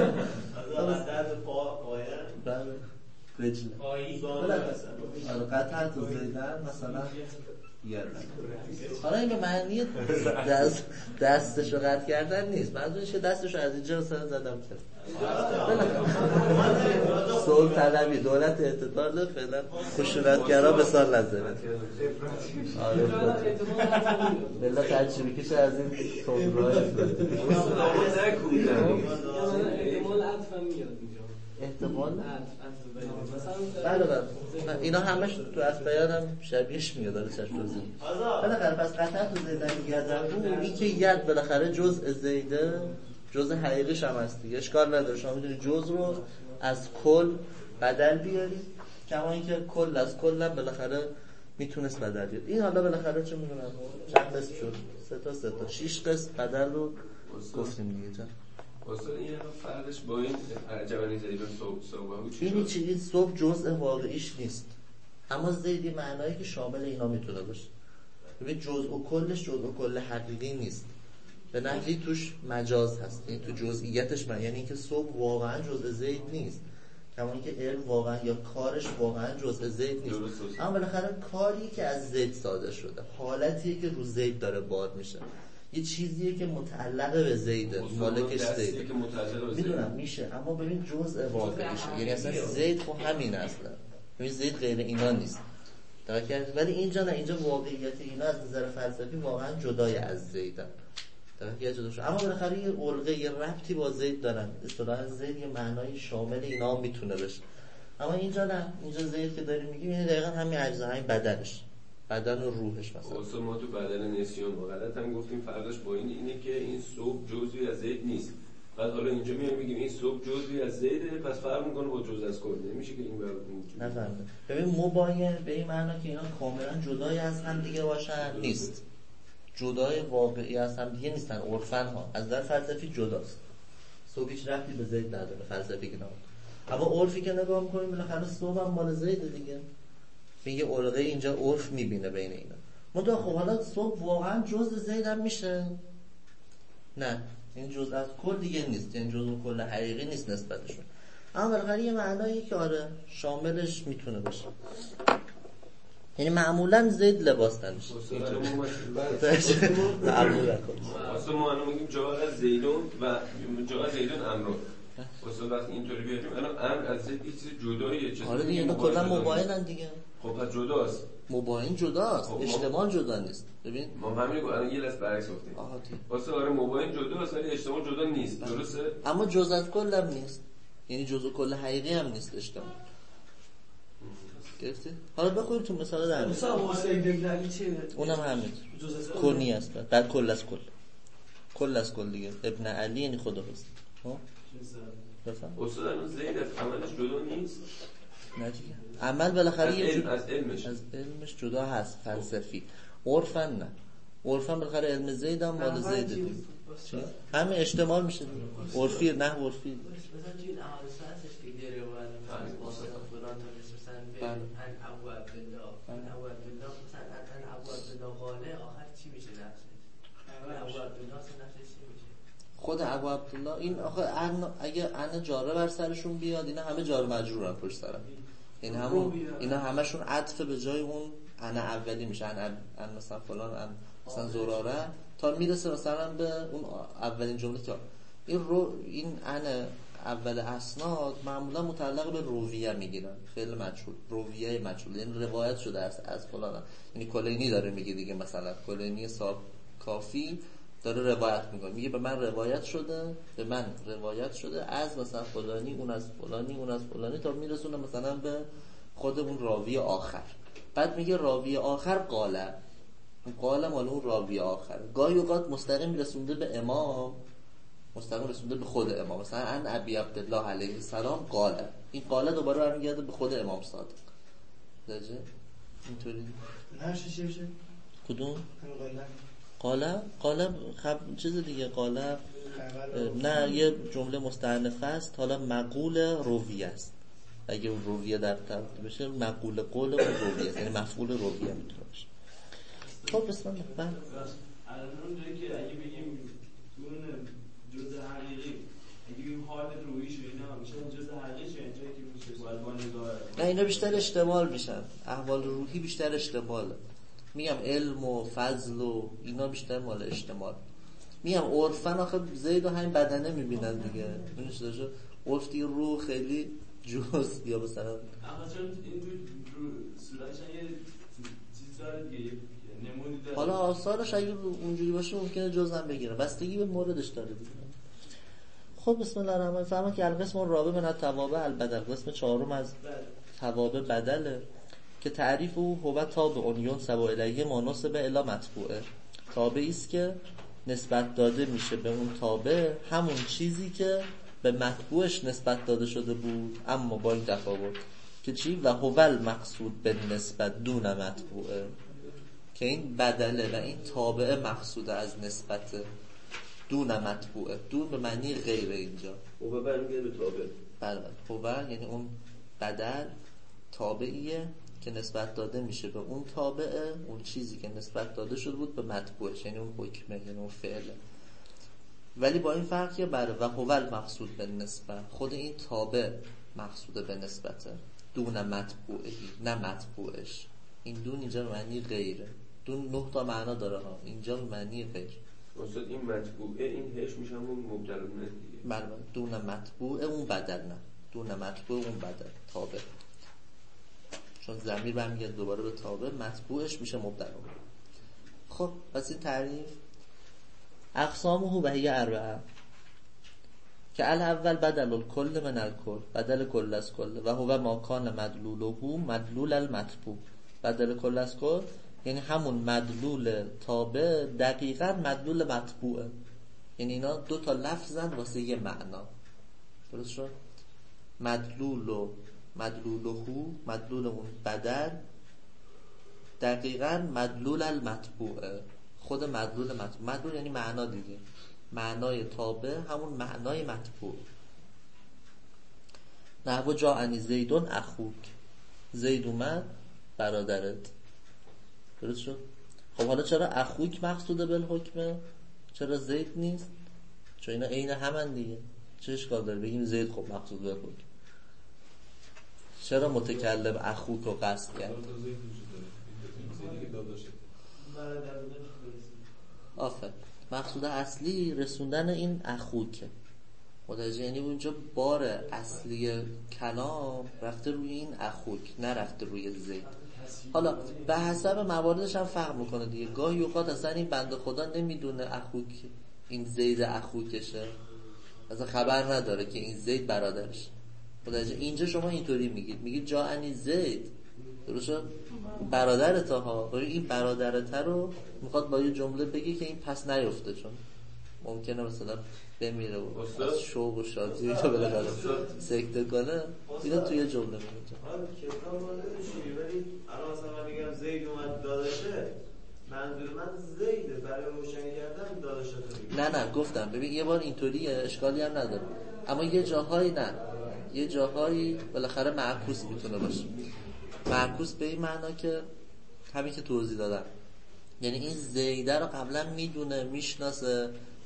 رجل قطع تو زیدن مثلا حالا این به معنی دستشو قطع کردن نیست، منظورش دستشو از اینجا مثلا زدم کرد صلح طلبی دولت اعتدال فعلا خشونتگرا به سال نزده. آره بلا تجربی کشه از این توضیحات احتمال عطف هم میاد اینجا، احتمال بله اینا همش تو از بیان هم شبیهش میاد. داره چشم روزی بالاخره پس قطعه تو زیدن یدن این که ید بالاخره جزء زیده، جزء حقیقیش هم هست دیگه، اشکال نداره. شما میدونی جزء رو از کل بدل بیارید، کما اینکه کل از کل هم بالاخره میتونست بدل بیاد. این حالا بالاخره چه میدونم چند قسم شد؟ 3 تا 6 قسم بدل رو گفتیم دیگه. چند اصلا این فرقش با این جوانی زیدون صوبه چی این چیزی صوب جزء واقعیش نیست، اما زیدی معنایی که شامل اینا میتونه باشه. ببین جزء و کلش جزء و کل حقیقی نیست، به نحوی توش مجاز هست، این تو جزئیاتش یعنی اینکه صوب واقعا جزء زید نیست، کما اینکه علم واقعا یا کارش واقعا جزء زید نیست، اما بالاخره کاری که از زید صادر شده، حالتیه که رو زید داره بار میشه، یه چیزیه که متعلق به زیده، مالکش زیده، میدونم میشه، اما ببین جزء واقعیشه، یعنی اصلا زید خب همین اصلا، ببین زید غیر اینا نیست درکت. ولی اینجا نه، اینجا واقعیت اینا از نظر فلسفی واقعا جدای از زیدن درکت جدا شده، اما بالاخره یه علقه یه ربطی با زید دارن، اصطلاحا زید یه معنای شامل اینا میتونه بشه. اما اینجا نه، اینجا زید که داریم میگیم یعنی دقیقاً همین اجزاهای بدنش، بدن و روحش. مثلا اصلا ما تو بدن نسیان و غلط هم گفتیم فرقش با اینه که این صوب جزئی از زید نیست، بعد حالا اینجا میگیم این صوب جزئی از زیده، پس فرق میکنه با جزء از کل، نمیشه که این نفهمید. ببین مباین به این معنا که اینا کاملا جدای از هم دیگه باشن نیست، جدای واقعی از هم دیگه نیستن، عرفن ها از نظر فلسفی جداست، صوب هیچ ربطی به زید نداره فلسفی که اما عرفی که نگاه می‌کنیم بالاخره صوب هم مال زید دیگه، میگه علقه اینجا عرف میبینه بین اینا. منتها خب حالا صبح واقعا جزء زید هم میشه؟ نه، این جزء از کل دیگه نیست، این جزء کل حقیقی نیست نسبتشون، اما بالاخره یه معنایی که آره شاملش میتونه باشه. یعنی معمولا زید لباس تنش اصلا ما الان میگیم جا از زیدون و جا از زیدون امرو، اصلا وقتی اینطوری بیاریم الان امر از زید یه چیز جداییه. آره دیگه اینا کلا مباینن دیگه. خب پس جداست، مباین جداست، خب اجتماع جدا نیست. ببین ما همین الان یه لحظه برعکس گفتیم واسه آره مباین جداست ولی اجتماع جدا نیست، درسته؟ اما جزء از کل هم نیست، یعنی جزء کل حقیقی هم نیست اجتماع. گرفتی؟ حالا بخوریم تو مثال در اونم همین کنی است، در کل از کل، کل از کل دیگه. ابن علی یعنی خدا هست. بفهم اصلا زید از عملش جدا نیست، نه دیگه عمل بالاخره یه از علمش جدا هست فلسفی، عرفن نه، عرفن بالاخره علم زید هم مال زید دیگه، همین اجتماع میشه عرفی نه عرفی. مثلا توی این احادیث هستش که دیگه روایت مثلا فلان تا مثلا ان اول بالله ان اول بالله مثلا ان خود ابو عبدالله این آخه اگه ان جاره بر سرشون بیاد اینا همه جار مجرورن پشت سرم، این همون اینا همشون عطف به جای اون ان اولی میشه، ان مثلا فلان، ان مثلا زراره، تا میرسه مثلا به اون اولین جمله که این ان اول اسناد معمولا متعلق به رویه میگیرن، فعل مجهول، رویه مجهول، یعنی روایت شده از فلان، یعنی کلینی داره میگه دیگه، مثلا کلینی صاحب کافی داره روایت میگه به من روایت شده، به من روایت شده از مثلا فلانی، اون از فلانی، اون از فلانی، تا میرسونه مثلا به خود اون راوی آخر. بعد میگه راوی آخر قاله، قاله مال اون راوی آخر. گاهی اوقات مستقیم رسونده به امام، مستقیم رسونده به خود امام، مثلا ان ابی عبدالله علیه السلام قاله، این قاله دوباره برمیگرده به خود امام صادق. درجه اینطوری نشه چه کدوم قاله چیز دیگه، قاله نه یه جمله مستأنفه است، حالا مقول رویه است، اگه اون رویه در ترتیب بشه مقول قول اون رویه است، یعنی مفعول رویه میتونه باشه. خب بسم الله. الان اونجایی که اگه بگیم اون جزء حقیقی، اگه بگیم حال رویش و اینا میشه اون جزء حقیقی چه اینجایی که میشه باید با نگاه، نه اینا بیشتر اشتمال میشن، احوال روحی بیشتر اشتماله. میگم علم و فضل و اینا بیشتر مال اشتمال. میگم عرفن آخه زید و همین بدنه میبینن دیگه، میدونی چه داشته عرف دیگه روح خیلی جز یا مثلا اما چون این رو صورتش یه چیز داره دیگه، نمودی داره، حالا آثارش اگه اونجوری باشه ممکنه جز هم بگیره، بستگی به موردش داره دیگه. خب بسم الله الرحمن الرحیم. فهمه که القسم الرابع من التوابع البدل، قسم چهارم از توابع بدله که تعریف او هو تابع ینسب الیه ما نسب الی متبوعه، تابعی است که نسبت داده میشه به اون تابع همون چیزی که به متبوعش نسبت داده شده بود، اما با این تفاوت که چی؟ و هو المقصود به نسبت دون متبوعه، که این بدله و این تابع مقصوده از نسبت دون متبوعه، دون به معنی غیر، اینجا هو برمیگرده به تابع. بله هو یعنی اون بدل تابعیه که نسبت داده میشه به اون تابعه، اون چیزی که نسبت داده شده بود به متبوعش، یعنی اون حکمه، یعنی اون فعله. ولی با این فرق که بره و هو المقصود به نسبت، خود این تابع مقصوده به نسبته، دون متبوعهی، نه متبوعش. این دون اینجا معنی غیره، دون 9 تا معنا داره ها، اینجا معنی غیر. استاد این متبوعه این هش میشه همون مبدل منه دیگه. بله دون متبوعه اون بدل، نه دون متبوعه اون بدل تابع، چون ضمیر برمیگرده دوباره به تابع، متبوعش میشه مبدل. خب پس این تعریف اقسامه و هی اربعه که الاول بدل الکل من الکل، بدل کل از کل، و هو ما کان مدلوله مدلول المتبوع. بدل کل از کل یعنی همون مدلول تابع دقیقاً مدلول متبوعه، یعنی اینا 2 تا لفظن واسه یه معنا. درست شد؟ مدلول و مدلولهو، مدلول اون بدل دقیقاً مدلول المتبوعه، خود مدلول متبوع. مدلول یعنی معنا دیگه، معنای تابع همون معنای متبوع. نحو جاءنی زیدون اخوک، زید اومد برادرت. درست شد؟ خب حالا چرا اخوک مقصوده بالحکمه، چرا زید نیست؟ چون اینا عین همن دیگه، چه اشکال داره بگیم زید خب مقصود بالحکم؟ چرا متکلم اخوک رو قصد کرد؟ آفر مقصود اصلی رسوندن این اخوکه، متوجه؟ یعنی اونجا بار اصلی کلام رفته روی این اخوک، نرفته روی زید. حالا به حسب مواردش هم فرق میکنه دیگه، گاهی اوقات اصلا این بنده خدا نمیدونه اخوک این زید اخوکشه، اصلا خبر نداره که این زید برادرش. متوجه؟ اینجا شما اینطوری میگید جاءنی زید، درست شد؟ برادرت ها، این برادرت رو میخواد با یه جمله بگی که این پس نیفته، چون ممکنه مثلا بمیره و از شوق و شادی تو بالاخره سکته کنه، اینا توی جمله میگه. حالا کتاب ما نمیشه، ولی الان مثلا من میگم زید اومد داداشه، منظور من زیده، برای روشن کردن داداشه. نه گفتم ببین یه بار اینطوریه اشکالی هم نداره، اما یه جاهایی نه، یه جاهایی بالاخره معکوس میتونه باشه. معکوس به این معنا که همین که توضیح دادم، یعنی این زیده رو قبلا میدونه، میشناسه،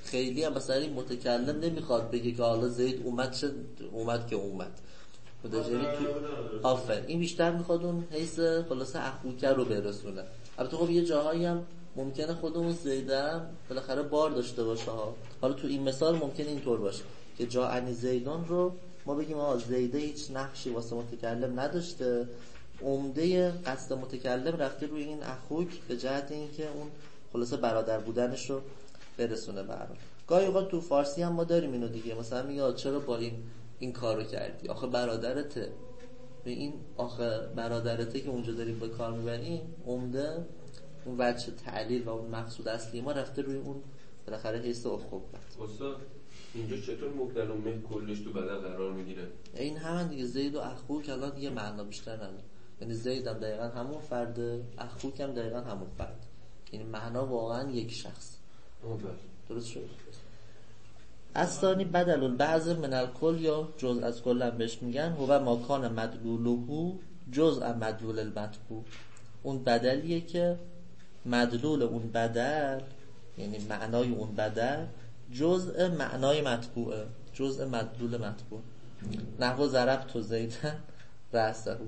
خیلی هم مثلا این متکلم نمیخواد بگه که حالا زید اومد که اومد متوجه تو آفر. این بیشتر میخواد اون حیث خلاصه اخوکر رو برسونه. البته خب یه جاهایی هم ممکنه خودمون زیدم بالاخره بار داشته باشه ها. حالا تو این مثال ممکنه اینطور باشه که جاءنی زیدون رو ما بگیم زیده هیچ نقشی واسه متکلم نداشته، عمده قصد متکلم رفته روی این اخوک به جهت اینکه اون خلاصه برادر بودنش رو برسونه برام. گاهی اوقات تو فارسی هم ما داریم اینو دیگه، مثلا میگه چرا با این کارو کردی، آخه برادرته. به این آخه برادرته که اونجا داریم به کار میبریم، عمده اون وجه تعلیل و اون مقصود اصلی ما رفته روی اون بالاخره حس اخوت. استاد اینجا چطور مبدل کلش تو بدل قرار میگیره؟ این همون دیگه زید و اخوک الان دیگه معنا بیشتر نداره. یعنی زید هم دقیقاً همون فرده، اخوک هم دقیقاً همون فرد، یعنی معنا واقعاً یک شخص. درست شد. اصلانی بدل البعض من الکل یا جزء از کل هم بهش میگن. هو ماکان مدلولهو جزء مدلول المطبوع. اون بدلیه که مدلول اون بدل یعنی معنای اون بدل جزء معنای مطبوعه، جزء مدلول مطبوع. نحو ضربت زیدن رأسه،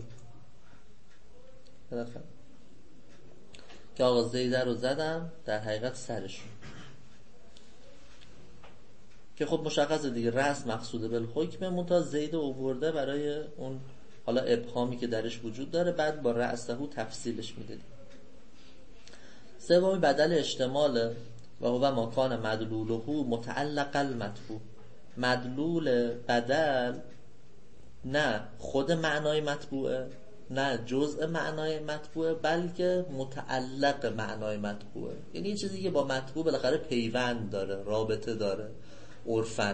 که آقا زیده رو زدم در حقیقت سرش، که خب مشخصه دیگه رأس مقصوده بالحکم، منتها زید آورده برای اون حالا ابهامی که درش وجود داره، بعد با رأسه تفصیلش میده. سومی بدل اشتماله و هو مکان مدلوله متعلق المطبوع. مدلول بدل نه خود معنای مطبوعه، نه جزء معنای مطبوعه، بلکه متعلق معنای مطبوعه. یعنی یه چیزی که با مطبوع بالاخره پیوند داره، رابطه داره عرفاً.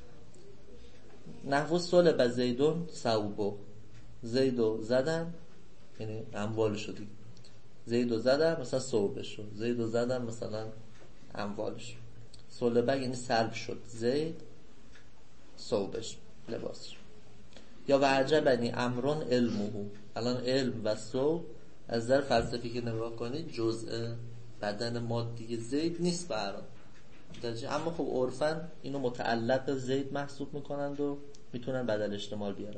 نحو صلب زیدون ثوبه، زیدو زدن یعنی اموالش دیگه، زیدو زدن مثلا ثوبش شد، زیدو زدن مثلا اموالش. صلبه یعنی سلب شد زید ثوبش لباسش. یا و عجبنی امرون علمه، الان علم و ثوب از نظر فلسفی که نگاه کنید جزء بدن مادی زید نیست برام، اما خب عرفاً اینو متعلق زید محسوب میکنند و میتونن بدل اشتمال بیارن.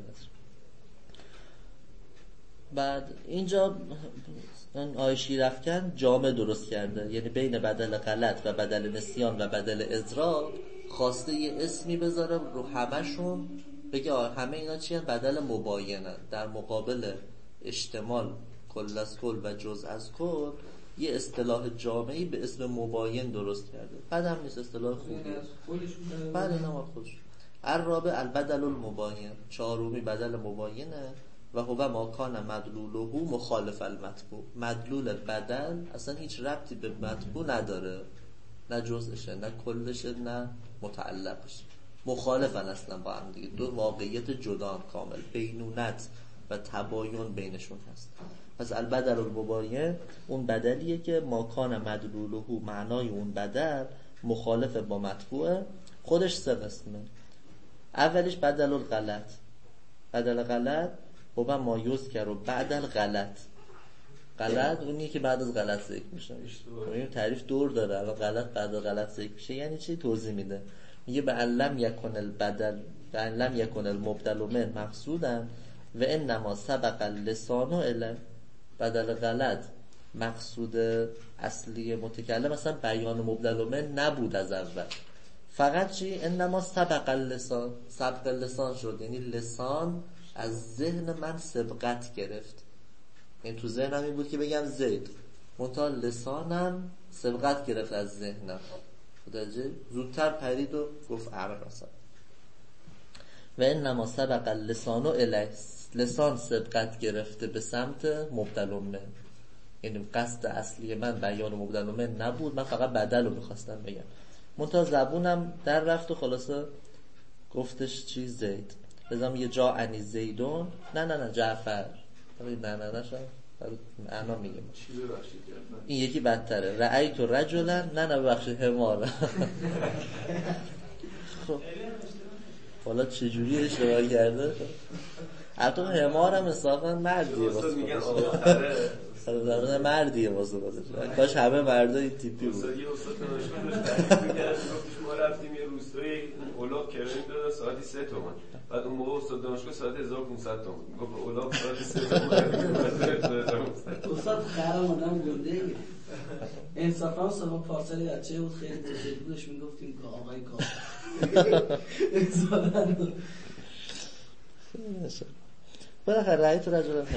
بعد اینجا آقای شیرافکن جامع درست کرده، یعنی بین بدل غلط و بدل نسیان و بدل ادراک خواسته یه اسمی بذاره رو همشون، بگه همه اینا چی هن؟ بدل مباینن. در مقابل اشتمال کل از کل و جز از کل یه اصطلاح جامعی به اسم مباین درست کرده. بعد هم نیست اصطلاح خوبیه. بعد اینا ما خوش الرابع البدل المباین، چهارمی بدل مباینه. و هو ماکان مدلوله مخالف المطبوع. مدلول بدل اصلا هیچ ربطی به مطبوع نداره، نه جزءشه نه کلشه نه متعلقش، مخالفن اصلا با هم دیگه. دو واقعیت جدا کامل، بینونت و تباین بینشون هست. پس البدل المباین اون بدلیه که ماکان مدلوله معنای اون بدل مخالف با مطبوع. خودش سه قسمه. اولیش بدل الغلط. بدل غلط و ما یذکر و بعد الغلط. غلط اونیه که بعد از غلط ذکر میشه. این تعریف دور داره. الان غلط بعد از غلط ذکر میشه یعنی چی؟ توضیح میده. میگه به علم یکن البدل و علم یکن المبدل من مقصودن و انما سبق اللسان الی. بدل غلط مقصود اصلی متکلم مثلا بیان مبدل من نبود از اول، فقط چی؟ انما سبق اللسان، سبق اللسان شد، یعنی لسان از ذهن من سبقت گرفت. این تو ذهنم این بود که بگم زید، منتها لسانم سبقت گرفت از ذهنم، زودتر پرید و گفت امر مثلا. و انما سبق اللسان الی، لسان سبقت گرفته به سمت مبدل من، یعنی قصد اصلی من بیان مبدل من نبود، من فقط بدل رو میخواستم بگم، منتها زبونم در رفت و خلاصه گفتش چی؟ زید. بذارم یه جا انی زیدون، نه جعفر، نه شد معنا میگم این یکی بدتره. رأیت رجلا، نه ببخشید حمار. خب حالا چجوری اشتباه کرده؟ حتی حمار هم اصافا مردیه. میگن آخره در مردیه واسه خودش. کاش همه مردا این تیپی بود. یه استاد دانشگاه داشت می‌گرد ما رفتیم یه روستای اولاق کرایه دادن ساعتی 3 تومن. بعد اون موقع استاد دانشگاه ساعت 1500 تومن. میگفت اولاق ساعتی 3 تومن. استاد خرم آدم گنده انصافا سبا پارسالی بچه بود خیلی بزرگ بودش میگفتیم که آقای کار انصافا بالاخره رأی تو رجل هم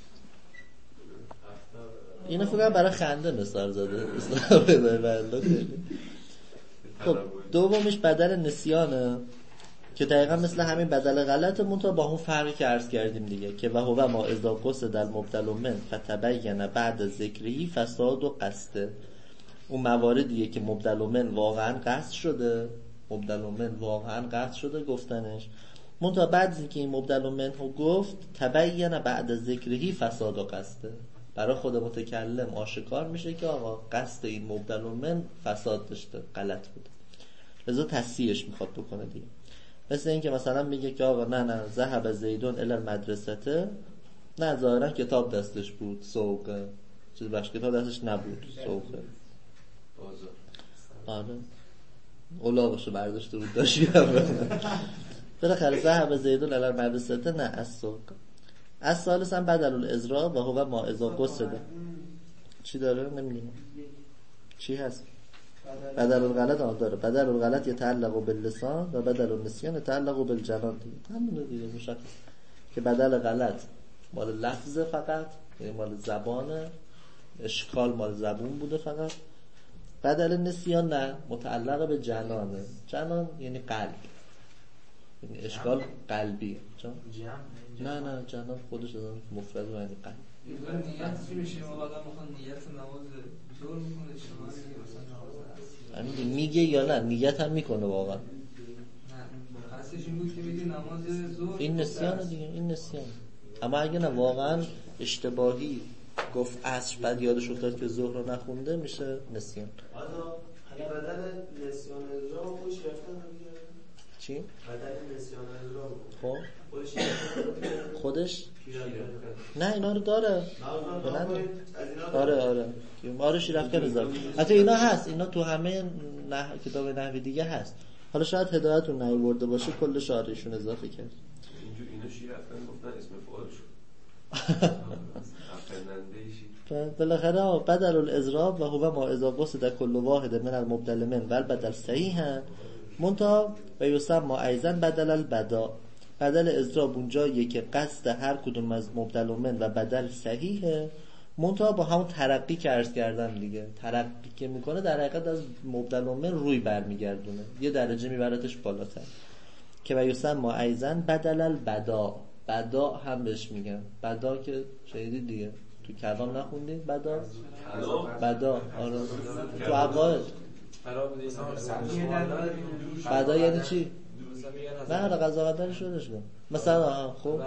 اینو فکرم برای خنده مثال زده. خب دومیش بدل نسیانه که دقیقا مثل همین بدل غلط منتها با اون فرقی که عرض کردیم دیگه که و هو ما اذا قصد المبدل من فتبین بعد ذکری فساد و قصده. اون مواردیه که مبدل من واقعا قصد شده گفتنش منتها بعد از اینکه این مبدل من رو گفت تبین بعد ذکری فساد و قصده، برای خود متکلم آشکار میشه که آقا قصد این مبدل من فساد داشته، غلط بوده، لذا تصحیحش میخواد بکنه دیگه. مثل این که مثلا میگه که آقا نه ذهب زیدون الی المدرسه، نه ظاهرا کتاب دستش بود سوقه، چیز باش کتاب دستش نبود سوقه بازار. آره اولاغشو برداشته بود داشت بیام بالاخره ذهب زیدون الی المدرسه نه از سوق. از ثالث هم بدل الازرا و هو ما اذا قصد. چی داره نمیدونم چی هست. بدل الغلط داره. بدل الغلط یتعلق باللسان و بدل النسیان یتعلق بالجنان دیگه. همونه دیگه مشخص که بدل غلط مال لفظ فقط، یعنی مال زبانه، اشکال مال زبون بوده فقط. بدل نسیان نه، متعلق به جنانه. جنان یعنی قلب، یعنی اشکال قلبی. نه جنان خودش مفرد و یعنی قلب. نیت چی میشه؟ آدم میخواد نیت نماز ظهر میکنه شما میگه مثلا نماز همین میگه یا نه نیت هم میکنه واقعا. نه قصدش این بود که بگه نماز ظهر این نسیانه دیگه، این نسیان. اما اگه نه واقعا اشتباهی گفت عصر بعد یادش افتاد که ظهر رو نخونده میشه نسیان. حالا بدل نسیان اجرا رو خوش رفتن دیگه. چی؟ بدل نسیان اجرا رو خب خودش نه اینا رو داره. آره شیرفکن اضافه. حتی اینا هست، اینا تو همه کتاب نحوی دیگه هست. حالا شاید هدایتون نیورده باشه کل شارحشون اضافه کرد. اینجور اینا شیرفکن گفتن اسم فاعل شد. بالاخره بدل الازراب و هو ما اذا قصد كل واحد من المبدل من و بدل صحیحا منتها و یسمى ایضا بدل البدا. بدل ازراب اونجاییه که قصد هر کدوم از مبدل من و بدل صحیحه، منتها با همون ترقی که عرض کردم دیگه. ترقی که میکنه در حقیقت از مبدل من روی برمیگردونه، یه درجه میبرتش بالاتر. که و یسمى ایضا بدل البدا. بدا هم بهش میگن. بدا که شنیدید دیگه، تو کلام نخوندید بدا؟ بدا آره تو عقاید. بدا یعنی چی؟ نه حالا قضاوت شدش کن مثلا. خب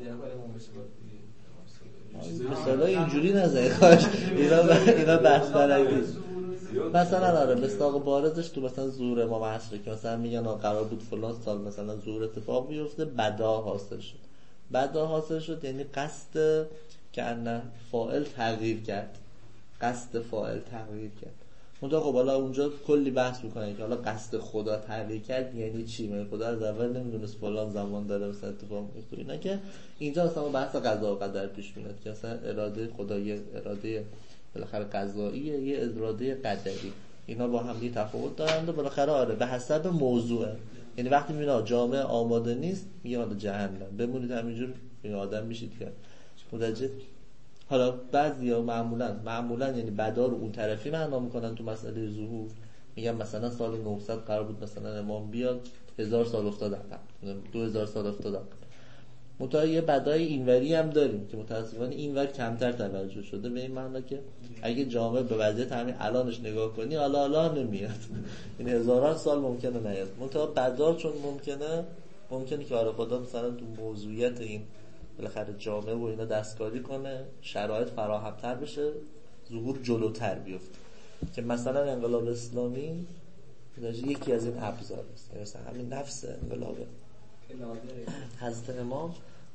مثلا اینجوری نزنید خواهش، اینا بحث فرنگی. مثلا آره مصداق بارزش تو مثلا ظهور امام عصر که مثلا میگن قرار بود فلان سال مثلا ظهور اتفاق بیفته، بدا حاصل شد. بدا حاصل شد یعنی قصد که ان فاعل تغییر کرد، قصد فاعل تغییر کرد. منتها خب حالا اونجا کلی بحث میکنه که حالا قصد خدا تغییر کرد یعنی چی؟ من خدا از اول نمیدونست فلان زمان داره مثلا اتفاق میفته. اینا که اینجا مثلا بحث قضا و قدر پیش میاد که مثلا اراده خدا یه اراده بالاخره قضاییه، یه اراده قدری. اینا با هم دیگه تفاوت دارند و بالاخره آره به حسب موضوعه. یعنی وقتی میبینه جامعه آماده نیست میگه حالا جهنم بمونید همینجور این آدم میشید که متوجه. حالا بعضیا معمولا یعنی بدا رو اون طرفی معنا میکنن. تو مسئله ظهور میگن مثلا سال 900 قرار بود مثلا امام بیاد، 1000 سال افتاد عقب، 2000 سال افتاد عقب. منتها یه بدای اینوری هم داریم که متاسفانه اینور کمتر توجه شده، به این معنی که اگه جامعه به وضعیت همین الانش نگاه کنی حالا نمیاد، این هزاران سال ممکنه نیاد. منتها بدا چون ممکنه که آره خدا مثلا تو موضوعیت این بالاخره جامعه و اینا دستکاری کنه، شرایط فراهم‌تر بشه، ظهور جلوتر بیفته. که مثلا انقلاب اسلامی یکی از این ابزار است. مثلا همین نفس انقلاب حضرت امام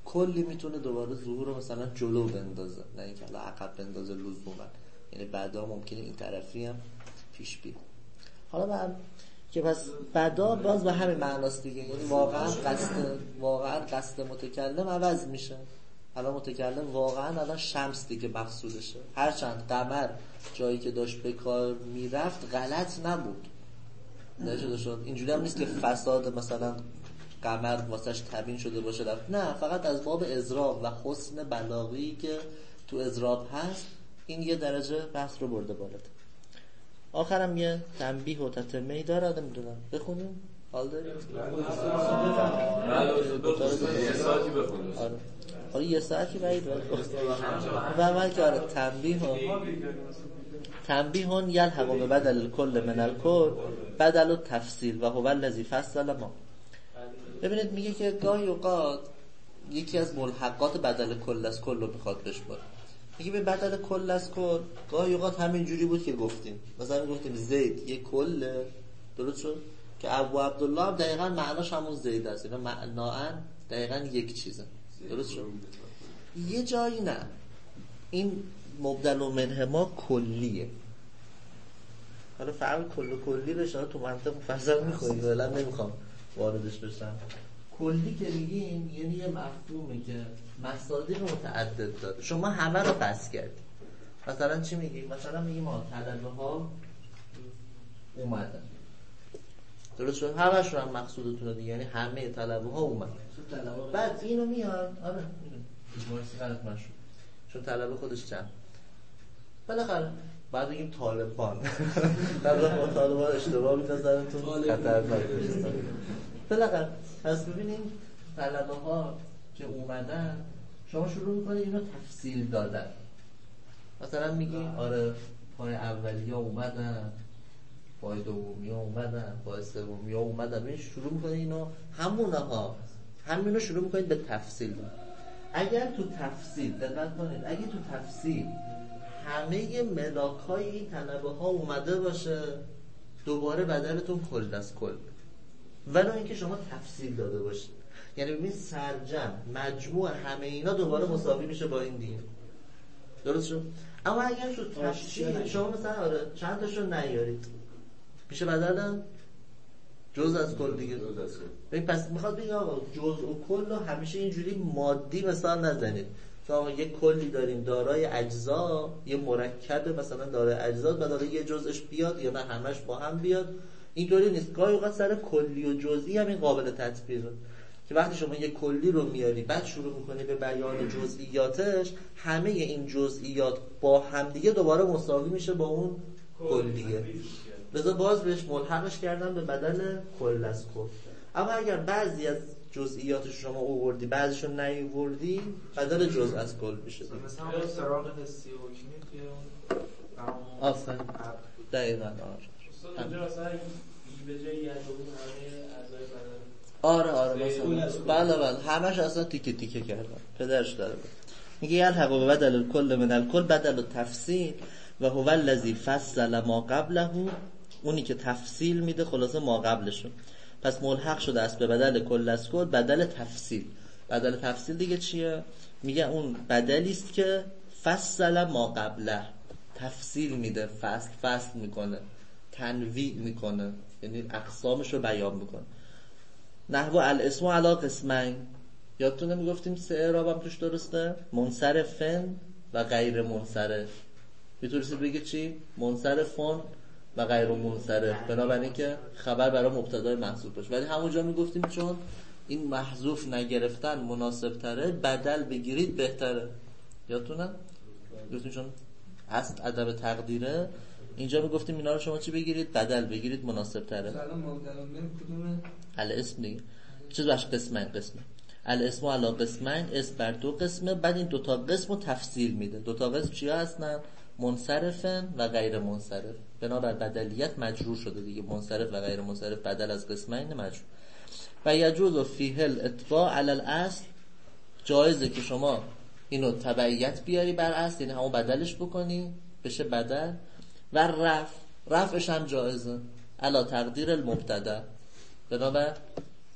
کلی میتونه دوباره ظهور رو مثلا جلو بندازه، نه اینکه حالا عقب بندازه لزوما. یعنی بعدا ممکنه این طرفی هم پیش بیاد. حالا که پس بعدا باز به همین معناست دیگه، یعنی واقعا قصد متکلم عوض میشه. الان متکلم واقعا الان شمس دیگه مقصودشه، هرچند قمر جایی که داشت به کار میرفت غلط نبود، نشده شد اینجوری هم نیست که فساد مثلا قمر واسش تبیین شده باشه رفت، نه، فقط از باب اضراب و حسن بلاغی که تو اضراب هست این یه درجه بحث رو برده بالات. آخرم یه تنبیه و تتمه‌ای داره، آدم میدونم بخونیم؟ حال داریم؟ یه ساعتی بخونیم. آره یه ساعتی باید و من که آره تنبیهون یلحق به بدل کل من الکل بدل و تفصیل و هو الذی فصل ما. ببینید میگه که گاهی اوقات یکی از ملحقات بدل کل از کل رو میخواد بشماره. میگه به بدل کل از کل گاهی اوقات همین جوری بود که گفتیم، مثلا گفتیم زید یک کله، درست شد که ابو عبدالله هم دقیقاً معناش همون زید است، اینا معناً دقیقاً یک چیزه، درست شد. یه جایی نه، این مبدل و منهما کلیه. حالا فهم کلی بشه تو منطق مفصل میخوایی ولی نمیخوام واردش بشم. کلی که میگیم یعنی یه مفهومی که مصادیق متعدد داره، شما همه رو پس کردید. مثلا چی میگیم؟ مثلا میگیم طلبه ها اومدن، درست شد، همشون هم مقصودتونه دیگه، یعنی همه طلبه ها اومدن. بعد اینو میاد آره مرسی غلط نشد چون طلبه خودش چند بالاخره بعد بگیم طالبان طلبه طالبان اشتباه بود نظرتون خطرناک میشه. بالاخره پس ببینیم طلبه ها که اومدن شما شروع میکنید اینو تفصیل دادن. مثلا میگی آره پای اولیه اومدن، پای دومی اومدن، پای سومی اومدن، این شروع میکنید اینو همینو شروع میکنید به تفصیل. اگر تو تفصیل دقت کنید، اگه تو تفصیل همه ملاک‌های این طلبه ها اومده باشه دوباره بدلتون کل از کل، ولی اینکه شما تفصیل داده باشید، یعنی ببین سرجم مجموع همه اینا دوباره مساوی میشه با این دیگه، درست شد. اما اگر تو تفصیل شما مثلا آره چند تاشو نیارید میشه بدلم جز از کل دیگه. ببین پس میخواد بگه آقا جز و کل رو همیشه اینجوری مادی مثال نزنید که آقا یک کلی داریم دارای اجزا، یه مرکب مثلا دارای اجزا، بعد حالا یه جزش بیاد یا نه همش با هم بیاد، اینطوری نیست. گاهی اوقات سر کلی و جزئی هم این قابل تطبیقه که وقتی شما یه کلی رو میاری بعد شروع میکنی به بیان جزئیاتش، همه این جزئیات با هم دیگه دوباره مساوی میشه با اون کلیه. لذا باز بهش ملحقش کردم به بدل کل از کل. اما اگر بعضی از جزئیاتش شما آوردی بعضیشو نیاوردی بدل جزء از کل میشه. مثلا اون سراغ حسی و حکمی که اون آفرین دقیقاً استاد اونجا مثلا به جای یه دوم همه اعضای بدن آره بله همش اصلا تیکه تیکه کردن پدرش داره میگه یلحق به بدل کل من الکل بدل و تفصیل و هو الذی فصل ما قبله، اونی که تفصیل میده خلاصه ما قبلشو. پس ملحق شده است به بدل کل از کل بدل تفصیل. بدل تفصیل دیگه چیه؟ میگه اون بدلی است که فصل ما قبله، تفصیل میده، فصل میکنه، تنویع میکنه، یعنی اقسامش رو بیان میکنه. نحو الاسم علی قسمین، یادتونه میگفتیم سه اعرابم توش درسته؟ منصرفن و غیر منصرف. میتونستید بگید چی؟ منصرفون و غیر منصرف، بنابراین که خبر برای مبتدای محذوف باشه. ولی همونجا میگفتیم چون این محذوف نگرفتن مناسب تره بدل بگیرید بهتره. یادتونه؟ گفتیم چون اصل ادب تقدیره، اینجا میگفتیم اینا رو شما چی بگیرید؟ بدل بگیرید مناسب تره. الان مبدل من کدومه؟ الاسم دیگه چیز باشه قسمه الاسم علی قسمین، اسم بر دو قسمه. بعد این دوتا قسم رو تفصیل میده. دوتا قسم چیا هستن؟ منصرفن و غیر منصرف. بنابر بدلیت مجرور شده دیگه، منصرف و غیر منصرف بدل از قسمین مجرور. و یجوز فیه الاتباع علی الاصل، جایزه که شما اینو تبعیت بیاری بر اصل، یعنی همون بدلش بکنی بشه بدل. و رفعش هم جایزه علی تقدیر المبتدا، بنابر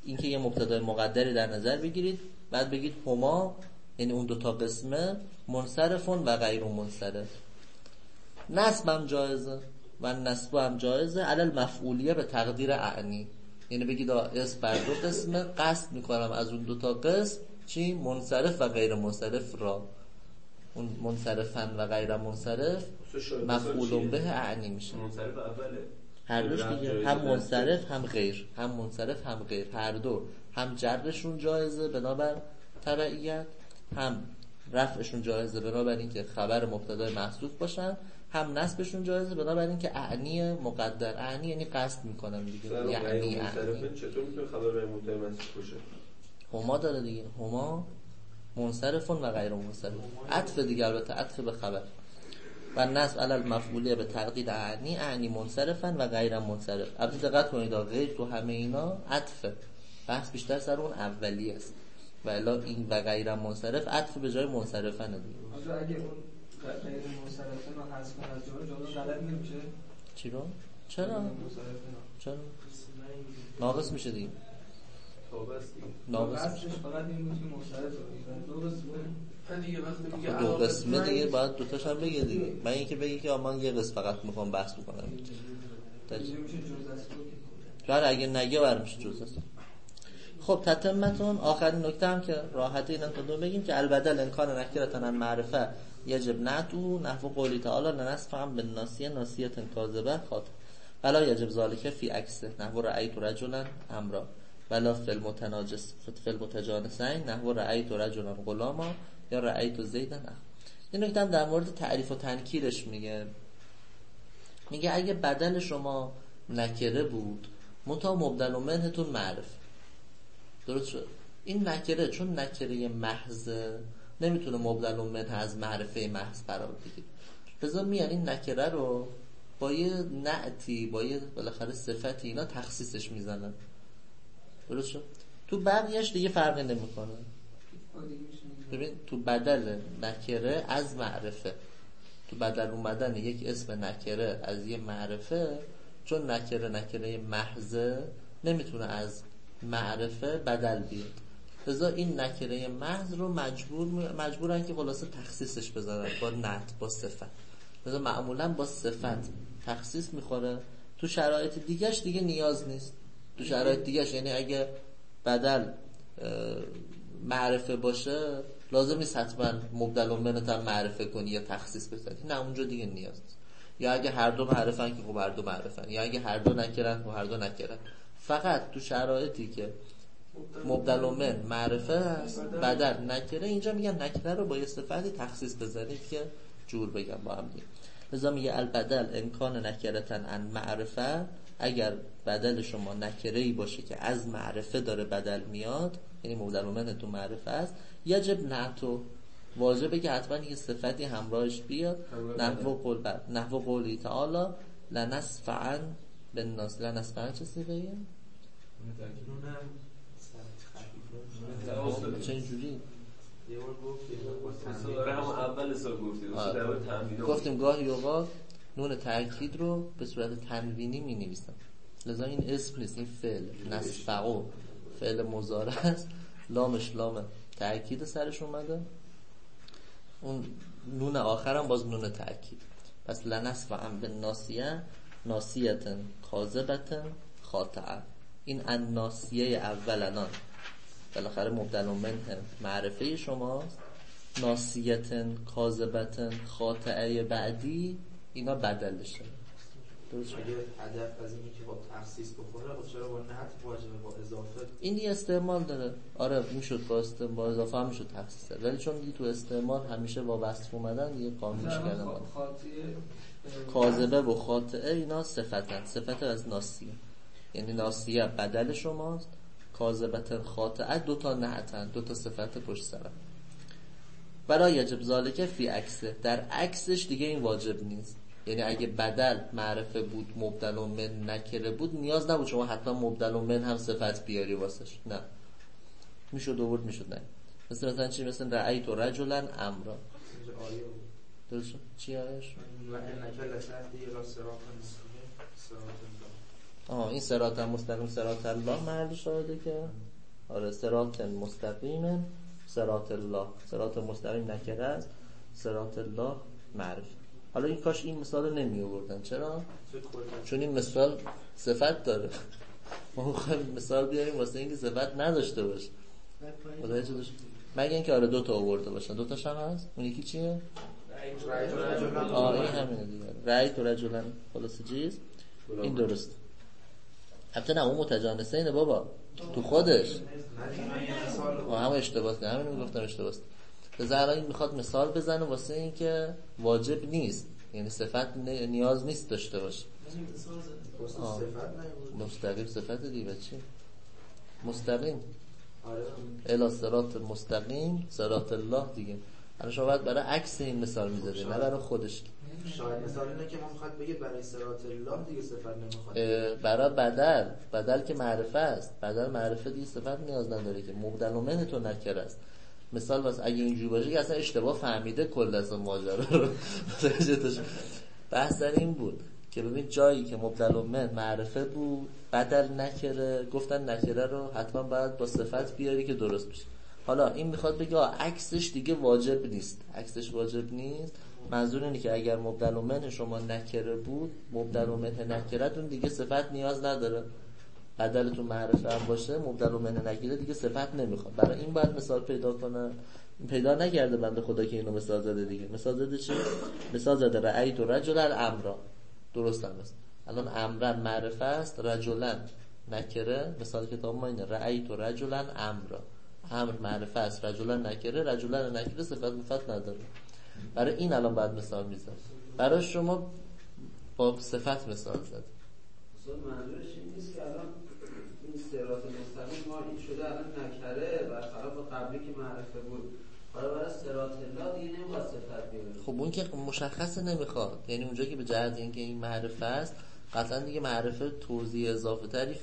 اینکه یه مبتدای مقدری در نظر بگیرید، بعد بگید هما، یعنی اون دوتا قسمه، منصرفون و غیر منصرف. نصب هم جایزه و نصب هم جایزه علل مفعولیه به تقدیر اعنی، یعنی بگید اسم بر دو قسمه، قصد میکنم از اون دوتا قسم چی؟ منصرف و غیر منصرف را. اون منصرفن و غیر منصرف مفعول به اعنی میشه. منصرف اوله هر دوش دیگه، هم منصرف هم غیر، هم منصرف هم غیر، هر دو هم جرشون جایزه بنابر تبعیت، هم رفعشون جایزه بنابر اینکه خبر مبتدای محذوف باشن، هم نصبشون جایزه بنابر اینکه اعنی مقدر، اعنی یعنی قصد میکنم دیگه، یعنی منصرف چطور میتونه خبر به مبتدای محذوف باشه؟ هما داره دیگه، هما منصرفون و غیر منصرف، عطف دیگه، البته عطف به خبر. و نصب علل مفعولیه به تقدیر اعنی، اعنی منصرفن و غیر منصرف. البته دقت کنید غیر تو همه اینا عطفه، بحث بیشتر سر اون اولی است، و الا این و غیر منصرف عطف به جای منصرفن دیگه. اگه اون غیر منصرفن رو حذف کنه از جمله غلط نمیشه؟ چی رو؟ چرا؟ چرا؟ ناقص میشه دیگه. ناقص میشه. فقط این بود که منصرف دو قسمه دیگه وقتی میگه دو قسمه دیگه باید دوتاش هم بگه دیگه. من اینکه بگی که من یه قسم فقط میخوام بحث بکنم میشه جزء است شاید اگه نگه برمیشه جزء است. خب تتمتون آخرین نکته هم که راحت اینم تا دو بگیم که البدل امکان نکرتن عن معرفه یجب نعتو نحو قولی تعالی لنصف هم بالناسیه ناسیه کاذبه خاطئ ولا یجب ذالک فی عکسه نحو رأیت رجلا امرا ولا فی المتجانسین نحو رأیت رجلا غلاما یا رأیت زیدا اخ. این نکته هم در مورد تعریف و تنکیرش میگه اگه بدل شما نکره بود منتها مبدل منهتون معرف، درست شد؟ این نکره چون نکره محض نمیتونه مبدل منه از معرفه محض قرار بگیره، لذا میان این نکره رو با یه نعتی، با یه بالاخره صفتی اینا تخصیصش میزنن، درست شد؟ تو بقیهش دیگه فرقی نمیکنه. ببین تو بدل نکره از معرفه، تو بدل اومدن یک اسم نکره از یه معرفه، چون نکره محض نمیتونه از معرفه بدل بیاد، لذا این نکره محض رو مجبورن که خلاصه تخصیصش بذارن با نعت، با صفت. لذا معمولا با صفت تخصیص میخوره، تو شرایط دیگهش دیگه نیاز نیست. تو شرایط دیگهش یعنی اگه بدل معرفه باشه لازم نیست حتما مبدل منتم معرفه کنی یا تخصیص بزنی، نه اونجا دیگه نیاز نیست. یا اگه هر دو معرفن که خب هر دو معرفن، یا اگه هر دو نکرن خب هر دو نکرن. فقط تو شرایطی که مبدل من معرفه است بدل نکره، اینجا میگن نکره رو با یه صفتی تخصیص بزنید که جور بگم با هم دیگه. لذا میگه البدل امکان نکرتن عن معرفه، اگر بدل شما نکره‌ای باشه که از معرفه داره بدل میاد، یعنی مبدل من تو معرفه است، یجب نعتو، واجبه که حتما یه صفتی همراهش بیاد. نحو قولی تعالی لنصفعن بالناس، لنصفعن چه صیغه‌ایه؟ چه اینجوری؟ اول سال گفتیم گاهی اوقات نون تأکید رو به صورت تنوینی می نویسن، لذا این اسم نیست، این فعل نصفعو فعل مضارع است، لامش لام تأکید سرش اومده، اون نون آخرم باز نون تأکید. پس لنصفعن بالناسیه ناسیتن کاذبتن خاطئه، این الناسیه اولنان بالاخره مبدل منه معرفه شماست، ناسیتن کاذبتن خاطئه بعدی اینا بدلشه. درست اگه هدف از اینه که با تخصیص بخوره خب چرا با نعت واجبه با اضافه؟ این یه استعمال داره، آره میشد با اضافه هم میشد تخصیص داره، ولی چون تو استعمال همیشه با وصف اومدن یه قانونش کردن. کاذبه و خاطئه اینا صفتن، صفت از ناسیه، یعنی ناسیه بدل شماست، کاذبتن خاطئه دوتا نعتن، دوتا صفت پشت سرن. برای یجب ذالک فی عکسه، در عکسش دیگه این واجب نیست، یعنی اگه بدل معرفه بود مبدل من نکره بود نیاز نبود شما حتما مبدل من هم صفت بیاری واسش، نه میشد آورد میشد نه. مثلا چی؟ مثلا رأیت رجلا امرا، درست چی آیش؟ و انک لتهدی الی صراط مستقیم صراط الله. این صراط مستقیم صراط الله محل شاهده که آره صراط مستقیم صراط الله، صراط مستقیم نکره است، صراط الله معرفه. حالا این کاش این مثال رو نمی آوردن. چرا؟ چون این مثال صفت داره. ما میخوایم مثال بیاریم واسه اینکه صفت نداشته باشه. خدای چه داشت؟ مگه اینکه آره 2 تا آورده باشن. 2 تاش هم هست. اون یکی چیه؟ این همینه دیگه. رأیت رجلا خلاصه چیز این درست. البته نه اون متجانسینه بابا تو خودش. همه اشتباهه. همین میگفتم اشتباهه. بذار این میخواد مثال بزنه واسه این که واجب نیست، یعنی صفت نیاز نیست داشته باشه. مستقیم صفت دیگه چی؟ مستقیم الی صراط مستقیم صراط الله دیگه. الان شما باید برای عکس این مثال میزدی نه برای خودش. شاید مثال اینه که ما میخواد بگه برای صراط الله دیگه صفت نمیخواد. برای بدل که معرفه است، بدل معرفه دیگه صفت نیاز نداره که مبدل و منه تو نکره است. مثال واسه اگه اینجوری باشه که اصلا اشتباه فهمیده کل از ماجرا رو. بحث این بود که ببین جایی که مبدل و من معرفه بود بدل نکره، گفتن نکره رو حتما باید با صفت بیاری که درست بشه. حالا این میخواد بگه عکسش دیگه واجب نیست. عکسش واجب نیست منظور اینه که اگر مبدل و من شما نکره بود، مبدل و من نکره‌تون دیگه صفت نیاز نداره. بدلتون معرفه هم باشه مبدل و من نکره دیگه صفت نمیخواد. برای این باید مثال پیدا کنه. پیدا نکرده بنده خدا که اینو مثال زده دیگه. مثال زده چی؟ مثال زده رأیت رجلا امرا. درست هم است. الان امرا معرفه است، رجلا نکره. مثال کتاب ما اینه رأیت رجلا امرا. امر معرفه است، رجلا نکره. رجلا نکره صفت مفت نداره. برای این الان باید مثال میزد. برای شما با صفت مثال زد. اصلا منظورش این نیست که الان این صراط مستقیم ما این شده الان نکره برخلاف قبلی که معرفه بود. حالا برای صراط الله دیگه نمیخواد صفت بیاره. خب اون که مشخصه نمیخواد. یعنی اونجا که به جهت اینکه این معرفه است قطعا دیگه معرفه توضیح اضافه تری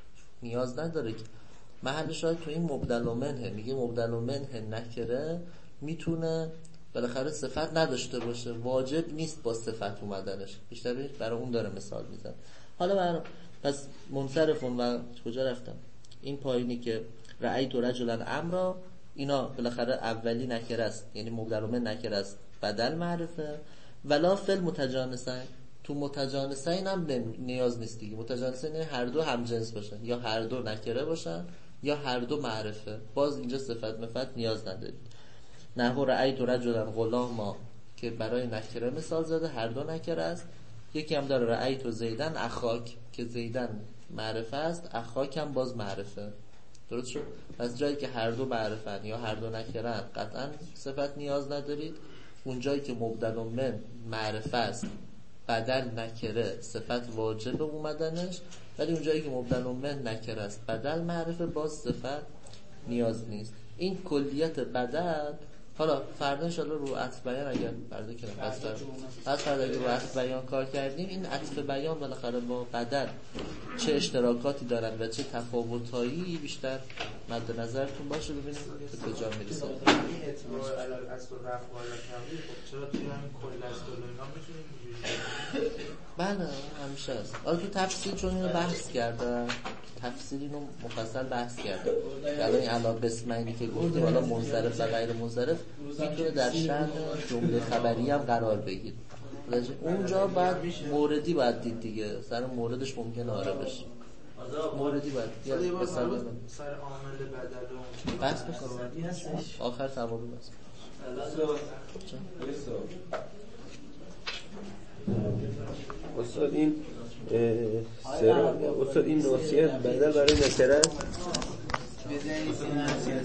نیاز نداره که محل شاید تو این مبدل و منه. میگه مبدل و منه نکره میتونه بالاخره صفت نداشته باشه، واجب نیست با صفت اومدنش. بیشتر برای اون داره مثال میزنه. حالا پس منصرفون و کجا رفتم؟ این پایینی که رأیت رجلا امرا، اینا بالاخره اولی نکره است، یعنی مبدل و من نکره است، بدل معرفه. ولا فل متجانسین، تو متجانسین هم نیاز نیست دیگه. متجانسین هر دو هم جنس باشن، یا هر دو نکره باشن یا هر دو معرفه. باز اینجا صفت مفت نیاز ندارید. نحو رأیت رجلا غلاما که برای نکره مثال زده، هر دو نکره است. یکی هم داره رأیت زیدن اخاک که زیدن معرفه است، اخاک هم باز معرفه. درست شد؟ پس جایی که هر دو معرفن یا هر دو نکرن قطعا صفت نیاز ندارید. اون جایی که مبدل و من معرفه است بدل نکره صفت واجب اومدنش، ولی اون جایی که مبدل و من نکره است بدل معرفه باز صفت نیاز نیست. این کلیت بدل. حالا فردا انشالله رو عطف بیان اگر فردا کنم پس فردا اگر رو عطف بیان کار کردیم، این عطف بیان بالاخره با بدل چه اشتراکاتی دارن و چه تفاوتایی بیشتر مد نظرتون باشه ببینیم به کجا میرسه. این اعتبار اصل و رفع و تغییر چرا توی همین کل اصل و اینا میتونیم بله همیشه است. حالا تو تفسیر چون اینو بحث کردن، تفسیر اینو مفصل بحث کردن. الان این علاوه قسمتی که گفتیم حالا منصرف و غیر منصرف میتونه در شأن جمله خبری هم قرار بگیره. اونجا بعد موردی باید دید دیگه. سر موردش ممکنه آره بشه. موردی باید یا مثلا سر عامل بدل و بحث می‌کنم آخر تمام بس. استاد این ناسیه بدل برای نکره